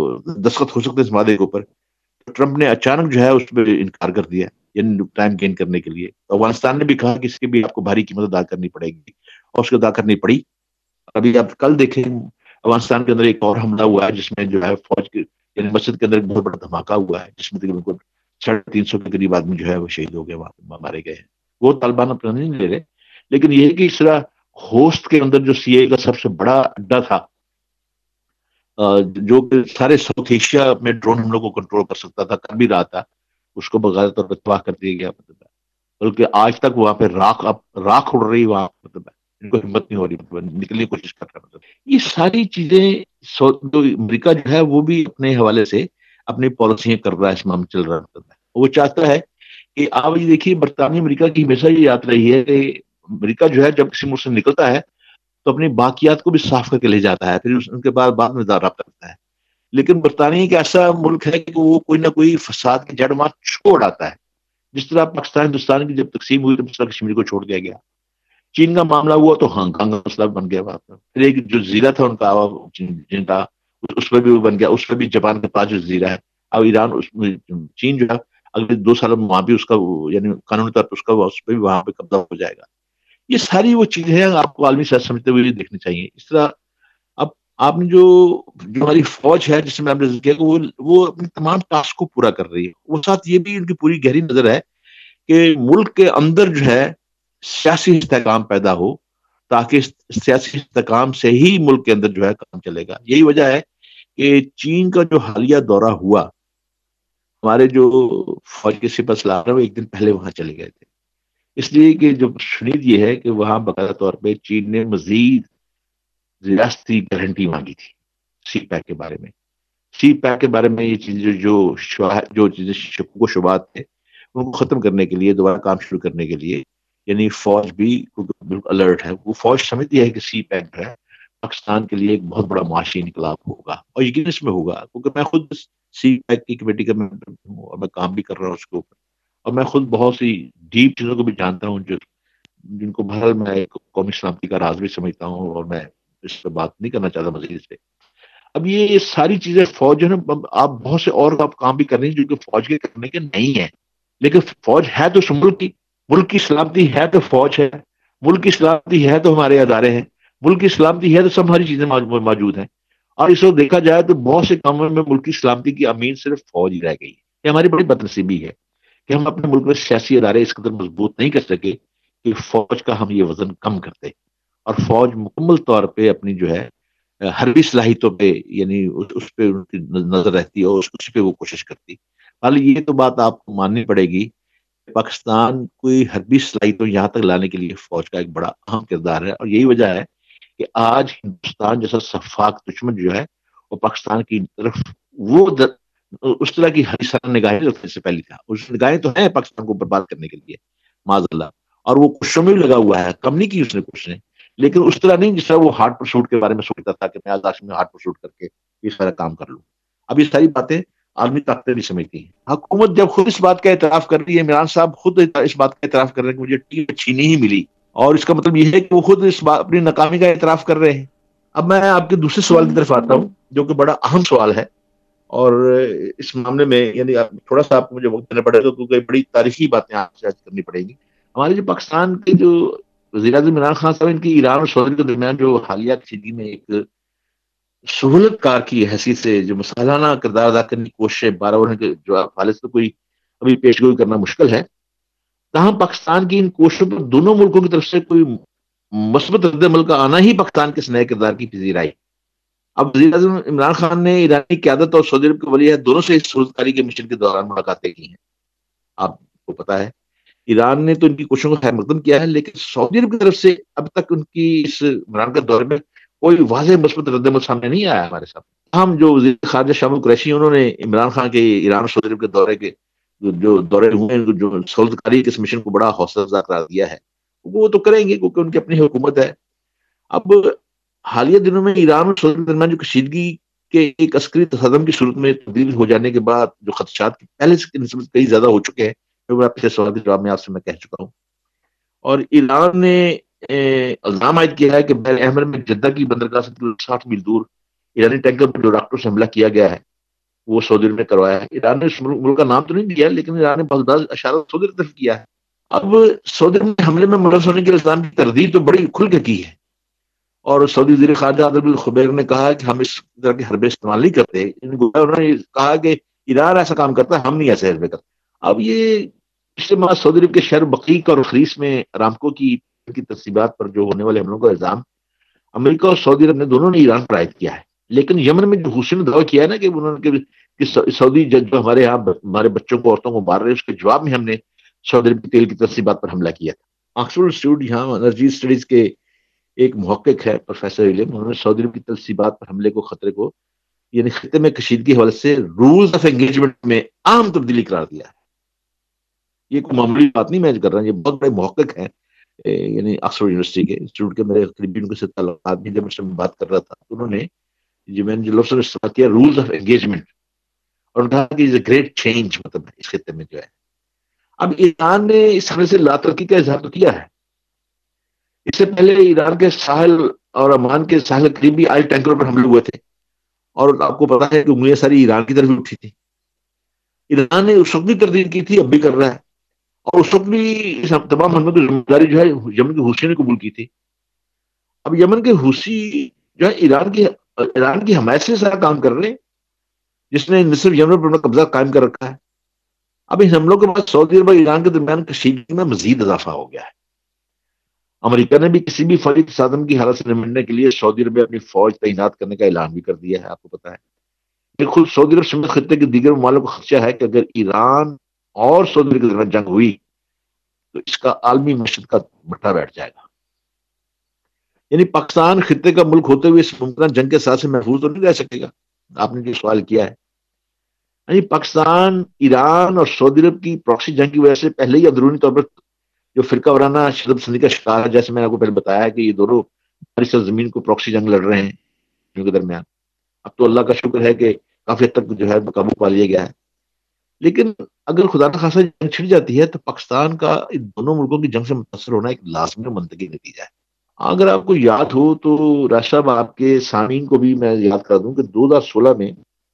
دستخط ہو سکتے اس معاہدے کے اوپر، تو ٹرمپ نے اچانک جو ہے اس پہ انکار کر دیا، یعنی ٹائم گین کرنے کے لیے۔ افغانستان نے بھی کہا کہ اس کی بھی آپ کو بھاری قیمت ادا کرنی پڑے گی، اور اس کو ادا کرنی پڑی۔ ابھی آپ کل دیکھیں افغانستان کے اندر ایک اور حملہ ہوا ہے جس میں جو ہے فوج کی یعنی مسجد کے اندر بہت بڑا دھماکہ ہوا ہے جس میں تقریباً ساڑھے تین سو کے قریب آدمی جو ہے وہ شہید ہو گئے، وہاں مارے گئے ہیں۔ وہ طالبان اپنا نہیں لے رہے، لیکن یہ ہے کہ اس طرح ہوسٹ کے اندر جو سی اے کا سب سے بڑا اڈا تھا جو کہ سارے ساؤتھ ایشیا میں ڈرون حملوں کو کنٹرول کر سکتا تھا، کر بھی رہا تھا، اس کو باقاعدہ طور پر تباہ کر دیا گیا۔ بلکہ آج تک وہاں پہ راکھ اب راکھ اڑ رہی وہاں، مطلب ان کو ہمت نہیں ہو رہی نکلنے کی کوشش کر رہا ہے۔ مطلب یہ ساری چیزیں جو امریکہ جو ہے وہ بھی اپنے حوالے سے اپنی پالیسیاں کر رہا ہے، اس معاملے چل رہا ہے۔ وہ چاہتا ہے کہ آپ یہ دیکھیے برطانیہ امریکہ کی ہمیشہ یہ یاد رہی ہے کہ امریکہ جو ہے جب کسی ملک سے نکلتا ہے تو اپنی باقیات کو بھی صاف کر کے لے جاتا ہے، پھر ان کے بعد بعد میں رابطہ کرتا ہے۔ لیکن برطانیہ ایک ایسا ملک ہے کہ وہ کوئی نہ کوئی فساد کی جڑ وہاں چھوڑ آتا ہے، جس طرح پاکستان ہندوستان کی جب تقسیم ہوئی تو اس طرح کشمیر کو چھوڑ دیا گیا۔ چین کا معاملہ ہوا تو ہانگ کانگ کا مسئلہ بن گیا وہاں پر، پھر ایک جو زیرہ تھا ان کا جن کا اس پہ بھی وہ بن گیا، اس پہ بھی جاپان کے پاس جو زیرہ ہے۔ اب ایران اس میں چین جو ہے اگلے دو سالوں میں وہاں بھی اس کا یعنی قانونی طور پر اس کا اس پہ بھی وہاں پہ قبضہ ہو جائے گا۔ یہ ساری وہ چیزیں ہیں آپ کو عالمی سیاست سمجھتے ہوئے دیکھنی چاہیے. اس طرح اب آپ نے جو جو ہماری فوج ہے جس میں آپ نے ذکر کیا کہ وہ وہ اپنے تمام ٹاسک کو پورا کر رہی ہے. وہ ساتھ یہ بھی ان کی پوری گہری نظر ہے کہ ملک کے اندر جو ہے سیاسی استحکام پیدا ہو، تاکہ سیاسی استحکام سے ہی ملک کے اندر جو ہے کام چلے گا. یہی وجہ ہے کہ چین کا جو حالیہ دورہ ہوا، ہمارے جو فوج کے سپہ سالار وہ ایک دن پہلے وہاں چلے گئے تھے، اس لیے کہ جو شنید یہ ہے کہ وہاں باقاعدہ طور پہ چین نے مزید ریاستی گارنٹی مانگی تھی سی پیک کے بارے میں. سی پیک کے بارے میں یہ چیزیں جو جو چیزیں شکوک و شبہات تھے ان کو ختم کرنے کے لیے، دوبارہ کام شروع کرنے کے لیے، یعنی فوج بھی بالکل الرٹ ہے. وہ فوج سمجھتی ہے کہ سی پیک جو ہے پاکستان کے لیے ایک بہت بڑا معاشی انقلاب ہوگا، اور یقین اس میں ہوگا، کیونکہ میں خود سی پیک کی کمیٹی کا ممبر ہوں اور میں کام بھی کر رہا ہوں اس کے اوپر، اور میں خود بہت سی ڈیپ چیزوں کو بھی جانتا ہوں جو جن کو بہرحال میں ایک قومی سلامتی کا راز بھی سمجھتا ہوں، اور میں اس پہ بات نہیں کرنا چاہتا مزید اس پہ. اب یہ ساری چیزیں فوج جو ہے نا، آپ بہت سے اور آپ کام بھی کر رہے ہیں جو کہ فوج کے کرنے کے نہیں ہے، لیکن فوج ہے تو ملک کی ملک کی سلامتی ہے تو فوج ہے، ملک کی سلامتی ہے تو ہمارے ادارے ہیں، ملک کی سلامتی ہے تو سب ہماری چیزیں موجود ہیں. اور اس وقت دیکھا جائے تو بہت سے کاموں میں ملک کی سلامتی کی امین صرف فوج ہی رہ گئی. یہ ہماری بڑی بدنصیبی ہے کہ ہم اپنے ملک میں سیاسی ادارے اس قدر مضبوط نہیں کر سکے کہ فوج کا ہم یہ وزن کم کرتے، اور فوج مکمل طور پہ اپنی جو ہے حربی صلاحیتوں پہ یعنی اس پہ ان کی نظر رہتی ہے اور اس پہ وہ کوشش کرتی. حال یہ تو بات آپ کو ماننی پڑے گی، پاکستان کوئی حربی صلاحیتوں یہاں تک لانے کے لیے فوج کا ایک بڑا اہم کردار ہے. اور یہی وجہ ہے کہ آج ہندوستان جیسا سفاک دشمن جو ہے وہ پاکستان کی طرف وہ در... اس طرح کی ہری سر نگاہیں رکھنے سے پہلی تھا. اس نگاہیں تو ہیں پاکستان کو برباد کرنے کے لیے معاذ اللہ، اور وہ کوششوں میں بھی لگا ہوا ہے، کم نہیں کی اس نے کوششیں، لیکن اس طرح نہیں جس طرح وہ ہارٹ پرسوٹ کے بارے میں سوچتا تھا کہ میں آزاد میں ہارٹ پرسوٹ کر کے یہ سارا کام کر لوں. اب یہ ساری باتیں عالمی طاقتیں بھی سمجھتی ہیں. حکومت جب خود اس بات کا اعتراف کر رہی ہے، عمران صاحب خود اس بات کا اعتراف کر رہے ہیں کہ مجھے ٹیم اچھی نہیں ملی، اور اس کا مطلب یہ ہے کہ وہ خود اس بات اپنی ناکامی کا اعتراف کر رہے ہیں. اب میں آپ کے دوسرے سوال کی طرف آتا ہوں جو کہ بڑا اہم سوال ہے، اور اس معاملے میں یعنی تھوڑا سا آپ کو مجھے وقت دینا پڑے گا کیونکہ بڑی تاریخی باتیں آپ سے کرنی پڑیں گی. ہمارے جو پاکستان کے جو وزیر اعظم عمران خان صاحب، ان کی ایران اور سعودی کے درمیان جو حالیہ کشیدگی میں ایک سہولت کار کی حیثیت سے جو مسالانہ کردار ادا کرنے کی کوشش بارہ ورن کے جو حالت سے کوئی ابھی پیش گوئی کرنا مشکل ہے، تاہم پاکستان کی ان کوششوں پر دونوں ملکوں کی طرف سے کوئی مثبت رد عمل کا آنا ہی پاکستان کے نئے کردار کی پذیرائی. اب وزیر اعظم عمران خان نے ایرانی قیادت اور سعودی عرب کے ولی عہد دونوں سے اس سہولت کاری کے مشن کے دوران ملاقاتیں کی ہیں. آپ کو پتا ہے ایران نے تو ان کی کوششوں کو خیر مقدم کیا ہے، لیکن سعودی عرب کی طرف سے اب تک ان کی اس عمران کے دورے میں کوئی واضح مثبت رد عمل سامنے نہیں آیا ہمارے ساتھ. ہم جو وزیر خارجہ شاہ قریشی انہوں نے عمران خان کے ایران اور سعودی عرب کے دورے کے جو دورے ہوئے ہیں، جو سہولت کاری کے اس مشن کو بڑا حوصلہ افزا قرار دیا ہے، وہ تو کریں گے کیونکہ ان کی اپنی حکومت ہے. اب حالیہ دنوں میں ایران اور سعودی کے درمیان جو کشیدگی کے ایک عسکری تصادم کی صورت میں تبدیل ہو جانے کے بعد جو خدشات پہلے سے نسبت کئی زیادہ ہو چکے ہیں، میں پچھلے سوال کے جواب میں آپ سے میں کہہ چکا ہوں. اور ایران نے الزام عائد کیا ہے کہ بحر احمر میں جدہ کی بندرگاہ سے ساٹھ میل دور ایرانی ٹینکر پر جو ڈاکٹر سے حملہ کیا گیا ہے وہ سعودی عرب نے کروایا ہے. ایران نے اس ملک کا نام تو نہیں دیا، لیکن ایران نے بہت بڑا اشارہ سعودی عرب طرف کیا ہے. اب سعودی عرب نے حملے میں ملوث ہونے کے الزام کی تردید تو بڑی کھل کے کی ہے، اور سعودی وزیر خارجہ عادل بن خبیر نے کہا کہ ہم اس طرح کے حربے استعمال نہیں کرتے. انہوں نے کہا کہ ایران ایسا کام کرتا ہے، ہم نہیں ایسے حربے کرتے. اب یہ پچھلے ماہ سعودی عرب کے شہر بقیق اور خریس میں ارامکو کی کی تنصیبات پر جو ہونے والے حملوں کا الزام امریکہ اور سعودی عرب نے دونوں نے ایران پر عائد کیا ہے. لیکن یمن میں جو حوثی نے دعویٰ کیا ہے نا کہ انہوں نے کہ سعودی جج جو ہمارے یہاں ہمارے بچوں کو عورتوں کو مار رہے ہیں، اس کے جواب میں ہم نے سعودی عرب کی تیل کی تنصیبات پر حملہ کیا تھا. آکسفورڈ انسٹیٹیوٹ یہاں انرجی اسٹڈیز کے ایک محقق ہے پروفیسر علم، انہوں نے سعودی عرب کی تنصیبات پر حملے کو خطرے کو یعنی خطے میں کشیدگی حوالے سے رولز آف انگیجمنٹ میں اہم تبدیلی قرار دیا ہے. یہ کوئی معمولی بات نہیں میں کر رہا ہوں، یہ بہت بڑے محقق ہیں یعنی آکسفورڈ یونیورسٹی کے انسٹیٹیوٹ کے میرے قریبی ان کے ساتھ تعلقات بھی، جب میں سے بات کر رہا تھا انہوں نے جی میں نے جو لفظ استعمال کیا رولز آف انگیجمنٹ، اور کہا کہ یہ گریٹ چینج مطلب ہے اس خطے میں جو ہے. اب ایران نے اس حملے سے لا ترقی کا اظہار تو کیا ہے. اس سے پہلے ایران کے ساحل اور عمان کے ساحل قریبی آئل ٹینکروں پر حملے ہوئے تھے، اور آپ کو پتا ہے کہ انگلیاں ساری ایران کی طرف اٹھی تھی. ایران نے اس وقت بھی تردید کی تھی، اب بھی کر رہا ہے، اور اس وقت بھی اس تمام حملوں کی ذمہ داری جو ہے یمن کے حوثیوں نے قبول کی تھی. اب یمن کے حوثی جو ہے ایران کی ایران کی حمایت سے سارا کام کر رہے ہیں، جس نے نہ صرف یمن پر اپنا قبضہ قائم کر رکھا ہے. اب ان حملوں کے بعد سعودی عرب اور ایران کے درمیان کشیدگی میں مزید اضافہ ہو گیا ہے. امریکہ نے بھی کسی بھی فوجی تصادم کی حالت سے نمٹنے کے لیے سعودی عرب میں اپنی فوج تعینات کرنے کا اعلان بھی کر دیا ہے، آپ کو پتا ہے. لیکن خود سعودی عرب سمیت خطے کے دیگر ممالک کو خدشہ ہے کہ اگر ایران اور سعودی عرب کے درمیان جنگ ہوئی تو اس کا عالمی معیشت کا بٹا بیٹھ جائے گا. یعنی پاکستان خطے کا ملک ہوتے ہوئے اس ممکنہ جنگ کے ساتھ سے محفوظ تو نہیں رہ سکے گا. آپ نے جو سوال کیا ہے، یعنی پاکستان ایران اور سعودی عرب کی پراکسی جنگ کی وجہ سے پہلے ہی اندرونی طور پر جو فرقہ وارانہ شدت پسندی کا شکار ہے، جیسے میں نے آپ کو پہلے بتایا ہے کہ یہ دونوں ہماری سرزمین کو پراکسی جنگ لڑ رہے ہیں ان کے درمیان. اب تو اللہ کا شکر ہے کہ کافی حد تک جو ہے قابو پا لیا گیا ہے. لیکن اگر خدا نہ خاصا جنگ چھڑ جاتی ہے تو پاکستان کا ان دونوں ملکوں کی جنگ سے متاثر ہونا ایک لازمی اور منطقی نتیجہ ہے. اگر آپ کو یاد ہو تو راج صاحب آپ کے سامعین کو بھی میں یاد کر دوں کہ دو ہزار سولہ میں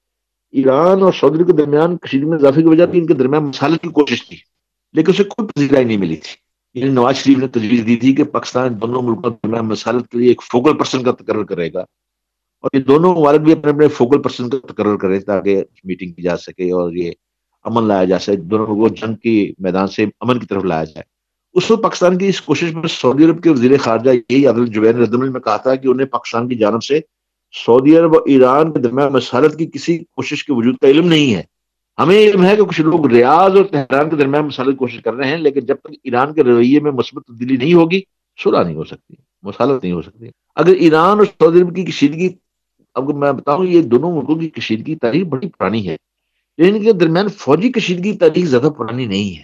ایران اور سعودی عرب کے درمیان کشیدگی میں اضافے کی وجہ بھی ان کے درمیان مسالت کی کوشش تھی، لیکن اسے کوئی پذیرائی نہیں ملی تھی. یعنی نواز شریف نے تجویز دی تھی کہ پاکستان دونوں ملکوں کے درمیان مسالت کے لیے ایک فوکل پرسن کا تقرر کرے گا، اور یہ دونوں ممالک بھی اپنے اپنے فوکل پرسن کا تقرر کریں تاکہ میٹنگ کی جا سکے اور یہ امن لایا جا سکے، دونوں لوگوں کو جنگ کے میدان سے امن کی طرف لایا جائے. اس وقت پاکستان کی اس کوشش میں سعودی عرب کے وزیر خارجہ یہی عبد الجبیر نے ردمل میں کہا تھا کہ انہیں پاکستان کی جانب سے سعودی عرب اور ایران کے درمیان مسالت کی کسی کوشش کے وجود کا علم نہیں ہے. ہمیں علم ہے کہ کچھ لوگ ریاض اور تہران کے درمیان مسالت کی کوشش کر رہے ہیں، لیکن جب تک ایران کے رویے میں مثبت تبدیلی نہیں ہوگی صلح نہیں ہو سکتی، مسالت نہیں ہو سکتی. اگر ایران اور سعودی عرب کی کشیدگی، اب میں بتاؤں یہ دونوں ملکوں کی کشیدگی تاریخ بڑی پرانی ہے، لیکن ان کے درمیان فوجی کشیدگی تاریخ زیادہ پرانی نہیں ہے.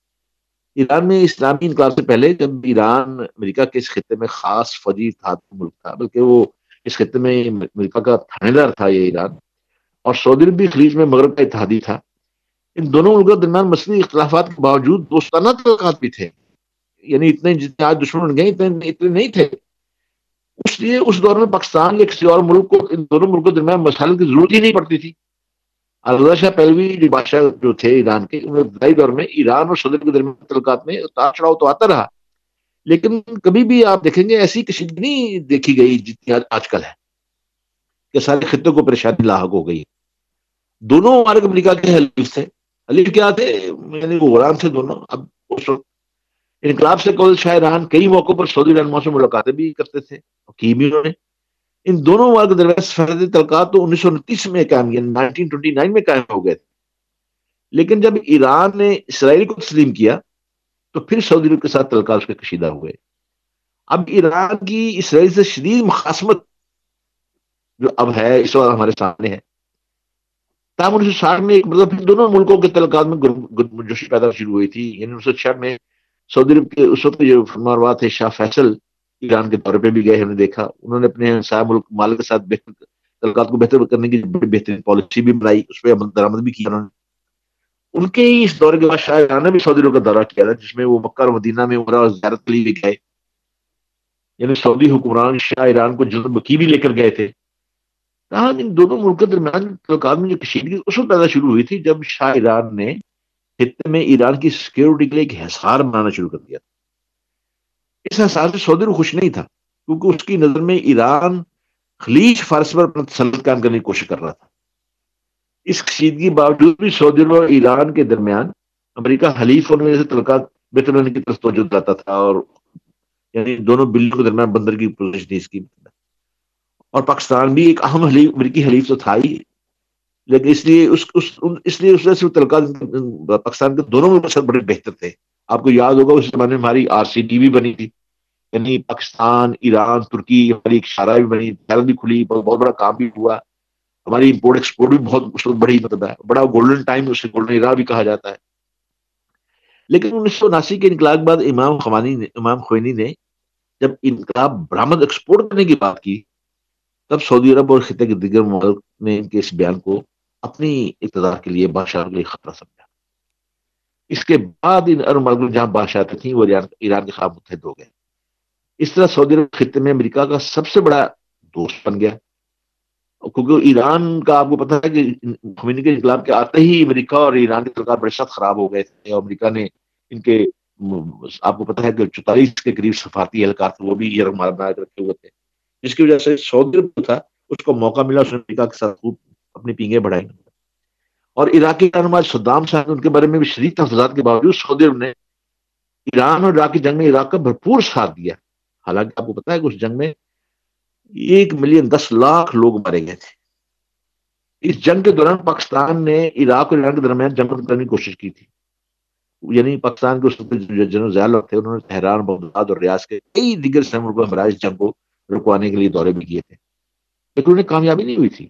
ایران میں اسلامی انقلاب سے پہلے جب ایران امریکہ کے اس خطے میں خاص فوجی اتحاد کا ملک تھا، بلکہ وہ اس خطے میں امریکہ کا تھانے دار تھا یہ ایران، اور سعودی عرب بھی خلیج میں مغرب کا اتحادی تھا. ان دونوں ملکوں کے درمیان مسئلہ اختلافات کے باوجود دوستانہ تعلقات بھی تھے. یعنی اتنے جتنے آج دشمن بن گئے اتنے اتنے نہیں تھے. اس لیے اس دور میں پاکستان یا کسی اور ملک کو ان دونوں ملکوں کے درمیان مسائل کی ضرورت ہی نہیں پڑتی تھی. رضا شاہ پہلوی بادشاہ جو تھے ایران کے، ابتدائی دور میں ایران اور سعودی عرب کے درمیان تعلقات میں اتار چڑھاؤ تو آتا رہا، لیکن کبھی بھی آپ دیکھیں گے ایسی کشیدگی نہیں دیکھی گئی جتنی آج کل ہے کہ سارے خطے کو پریشانی لاحق ہو گئی. دونوں ہمارے امریکہ کے حلیف تھے. حلیف کیا تھے؟ یعنی وہ غلام تھے دونوں. اب اس وقت انقلاب سے قبل شاہ ایران کئی موقعوں پر سعودی رہنماؤں سے ملاقاتیں بھی کرتے تھے، کی بھی انہوں نے. ان دونوں ممالک کے درمیان سفارتی تعلقات تو انیس سو انتیس میں قائم کیا، نائنٹین ٹوئنٹی نائن میں قائم ہو گئے تھے. لیکن جب ایران نے اسرائیل کو تسلیم کیا تو پھر سعودی عرب کے ساتھ تعلقات اس کے کشیدہ ہوئے. اب ایران کی اسرائیل سے شدید مخاصمت جو اب ہے اس وقت ہمارے سامنے ہے. تاہم انیس سو ساٹھ میں ایک مطلب پھر دونوں ملکوں کے تعلقات میں گرمجوشی پیدا شروع ہوئی تھی. یعنی انیس سو چھیاٹھ میں سعودی عرب کے اس وقت جو فرمانروا تھے شاہ فیصل ایران کے دورے پہ بھی گئے، ہم نے دیکھا انہوں نے اپنے ہمسایہ ملک ممالک کے ساتھ بہتر تعلقات کو بہتر کرنے کی بڑی بہترین پالیسی بھی بنائی، اس پہ عمل درآمد بھی کیا انہوں نے. ان کے ہی اس دورے کے بعد شاہ ایران نے بھی سعودی عرب کا دورہ کیا تھا، جس میں وہ مکہ اور مدینہ میں عمرہ اور زیارت کے لیے بھی گئے. یعنی سعودی حکمران شاہ ایران کو جنت مکی بھی لے کر گئے تھے. تاہم ان دونوں ملکوں کے درمیان تعلقات میں جو کشیدگی اس وقت پیدا شروع ہوئی تھی جب شاہ ایران نے خطے میں ایران کی سیکیورٹی کے لیے ایک حصار بنانا شروع کر دیا تھا. اس حصار سے سعودی عرب خوش نہیں تھا، کیونکہ اس کی نظر میں ایران خلیج فارس پر اپنا تسلط قائم کرنے کی کوشش کر رہا تھا. اس کشیدگی باوجود بھی سعودی عرب اور ایران کے درمیان امریکہ حلیف ہونے سے تعلقات بہتر ہونے کی طرف توجہ دلاتا تھا، اور یعنی دونوں بلوں کے درمیان بندر کی پوزیشن تھی اس کی. اور پاکستان بھی ایک اہم حلیف امریکی حلیف تو تھا ہی، لیکن اس لیے اس اس اس لیے اس وجہ سے تعلقات پاکستان کے دونوں ملکوں کے ساتھ بڑے بہتر تھے. آپ کو یاد ہوگا اس زمانے میں ہماری آر سی ڈی بھی بنی تھی، یعنی پاکستان ایران ترکی ہماری ایک شاہراہ بھی بنی، تھیل بھی کھلی، بہت بڑا کام بھی ہوا. ہماری امپورٹ ایکسپورٹ بھی بہت اس وقت بڑی مطلب ہے، بڑا گولڈن ٹائم اسے گولڈن ایرا بھی کہا جاتا ہے. لیکن انیس سو اناسی کے انقلاب کے بعد امام خوانی نے امام خوئینی نے جب انقلاب برآمد ایکسپورٹ کرنے کی بات کی، تب سعودی عرب اور خطے کے دیگر ممالک نے ان کے اس بیان کو اپنی اقتدار کے لیے بادشاہ کے لیے خطرہ سمجھا. اس کے بعد ان عرب ممالک جہاں بادشاہتیں تھیں وہ ایران کے خلاف متحد ہو گئے. اس طرح سعودی عرب خطے میں امریکہ کا سب سے بڑا دوست بن گیا، کیونکہ ایران کا آپ کو پتا ہے کہ خمینی کے انقلاب کے آتے ہی امریکہ اور ایران کے تعلقات بڑے سخت خراب ہو گئے تھے، اور امریکہ نے ان کے آپ کو پتا ہے کہ چوتالیس کے قریب سفارتی اہلکار تھے، وہ بھی یہ مار بنا کے رکھے ہوئے تھے، جس کی وجہ سے سعودی عرب تھا اس کو موقع ملا، اس نے امریکہ کے ساتھ خوب اپنی پینگیں بڑھائی. اور عراقی رہنما صدام صاحب ان کے بارے میں بھی شدید تحفظات کے باوجود سعودی عرب نے ایران اور عراق کی جنگ میں عراق کا بھرپور ساتھ دیا. حالانکہ آپ کو پتا ہے کہ اس جنگ میں ایک ملین دس لاکھ لوگ مارے گئے تھے. اس جنگ کے دوران پاکستان نے عراق اور ایران کے درمیان جنگ کرنے کی کوشش کی تھی. یعنی پاکستان کے اس وقت جنرل ضیاء الحق تھے، انہوں نے تہران، بغداد اور ریاض کے کئی دیگر شہروں ملکوں میں براہ جنگ کو رکوانے کے لیے دورے بھی کیے تھے، لیکن انہیں کامیابی نہیں ہوئی تھی.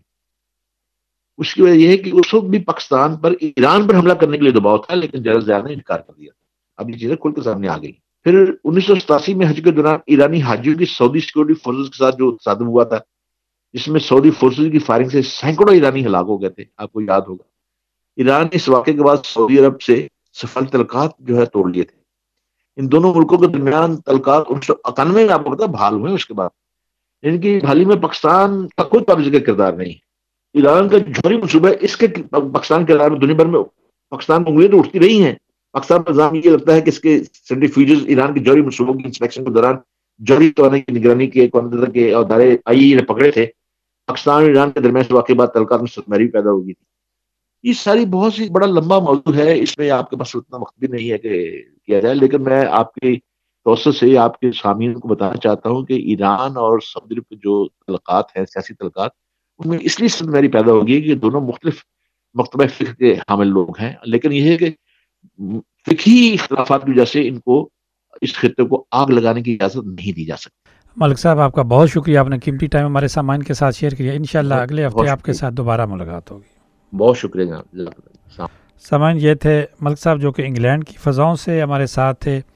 اس کی وجہ یہ ہے کہ اس وقت بھی پاکستان پر ایران پر حملہ کرنے کے لیے دباؤ تھا، لیکن جنرل ضیاء نے انکار کر دیا. اب یہ چیزیں کھل کے سامنے آ گئی. پھر انیس سو ستاسی میں حج کے دوران ایرانی حاجیوں کی سعودی سیکورٹی فورسز کے ساتھ جو تصادم ہوا تھا، جس میں سعودی فورسز کی فائرنگ سے سینکڑوں ایرانی ہلاک ہو گئے تھے، آپ کو یاد ہوگا. ایران نے اس واقعے کے بعد سعودی عرب سے سفارتی تعلقات جو ہے توڑ لیے تھے. ان دونوں ملکوں کے درمیان تعلقات انیس سو اکانوے میں آپ کو پتا بحال ہوئے. اس کے بعد ان کی بحالی میں پاکستان کا کوئی قابل ذکر کردار نہیں. ایران کا جوہری منصوبہ اس کے پاکستان کے کردار میں دنیا بھر میں پاکستان میں انگلیاں تو اٹھتی رہی ہیں. پاکستان کا نظام یہ لگتا ہے کہ اس کے سینٹریفیوجز ایران کے جوہری منصوبوں کی انسپیکشن کے دوران جوہری توانائی کی نگرانی کے قانون کے ادارے آئی نے پکڑے تھے. پاکستان اور ایران کے درمیان اس واقعے بعد تعلقات میں ستمہری پیدا ہوگی تھی. یہ ساری بہت سی بڑا لمبا موضوع ہے، اس میں آپ کے پاس اتنا وقت بھی نہیں ہے کہ کیا جائے، لیکن میں آپ کے توسط سے آپ کے سامعین کو بتانا چاہتا ہوں کہ ایران اور سعودی عرب کے جو تعلقات ہیں، سیاسی تعلقات، ان میں اس لیے ستمہری پیدا ہوگی کہ دونوں مختلف مکتبہ فکر کے حامل لوگ ہیں، لیکن یہ ہے کہ فقہی اختلافات کی وجہ سے ان کو اس خطے کو آگ لگانے کی اجازت نہیں دی جا سکتی. ملک صاحب آپ کا بہت شکریہ، آپ نے قیمتی ٹائم ہمارے سامعین کے ساتھ شیئر کیا. انشاءاللہ اگلے ہفتے آپ کے ساتھ دوبارہ ملاقات ہوگی. بہت شکریہ جناب. سامعین یہ تھے ملک صاحب جو کہ انگلینڈ کی فضاؤں سے ہمارے ساتھ تھے.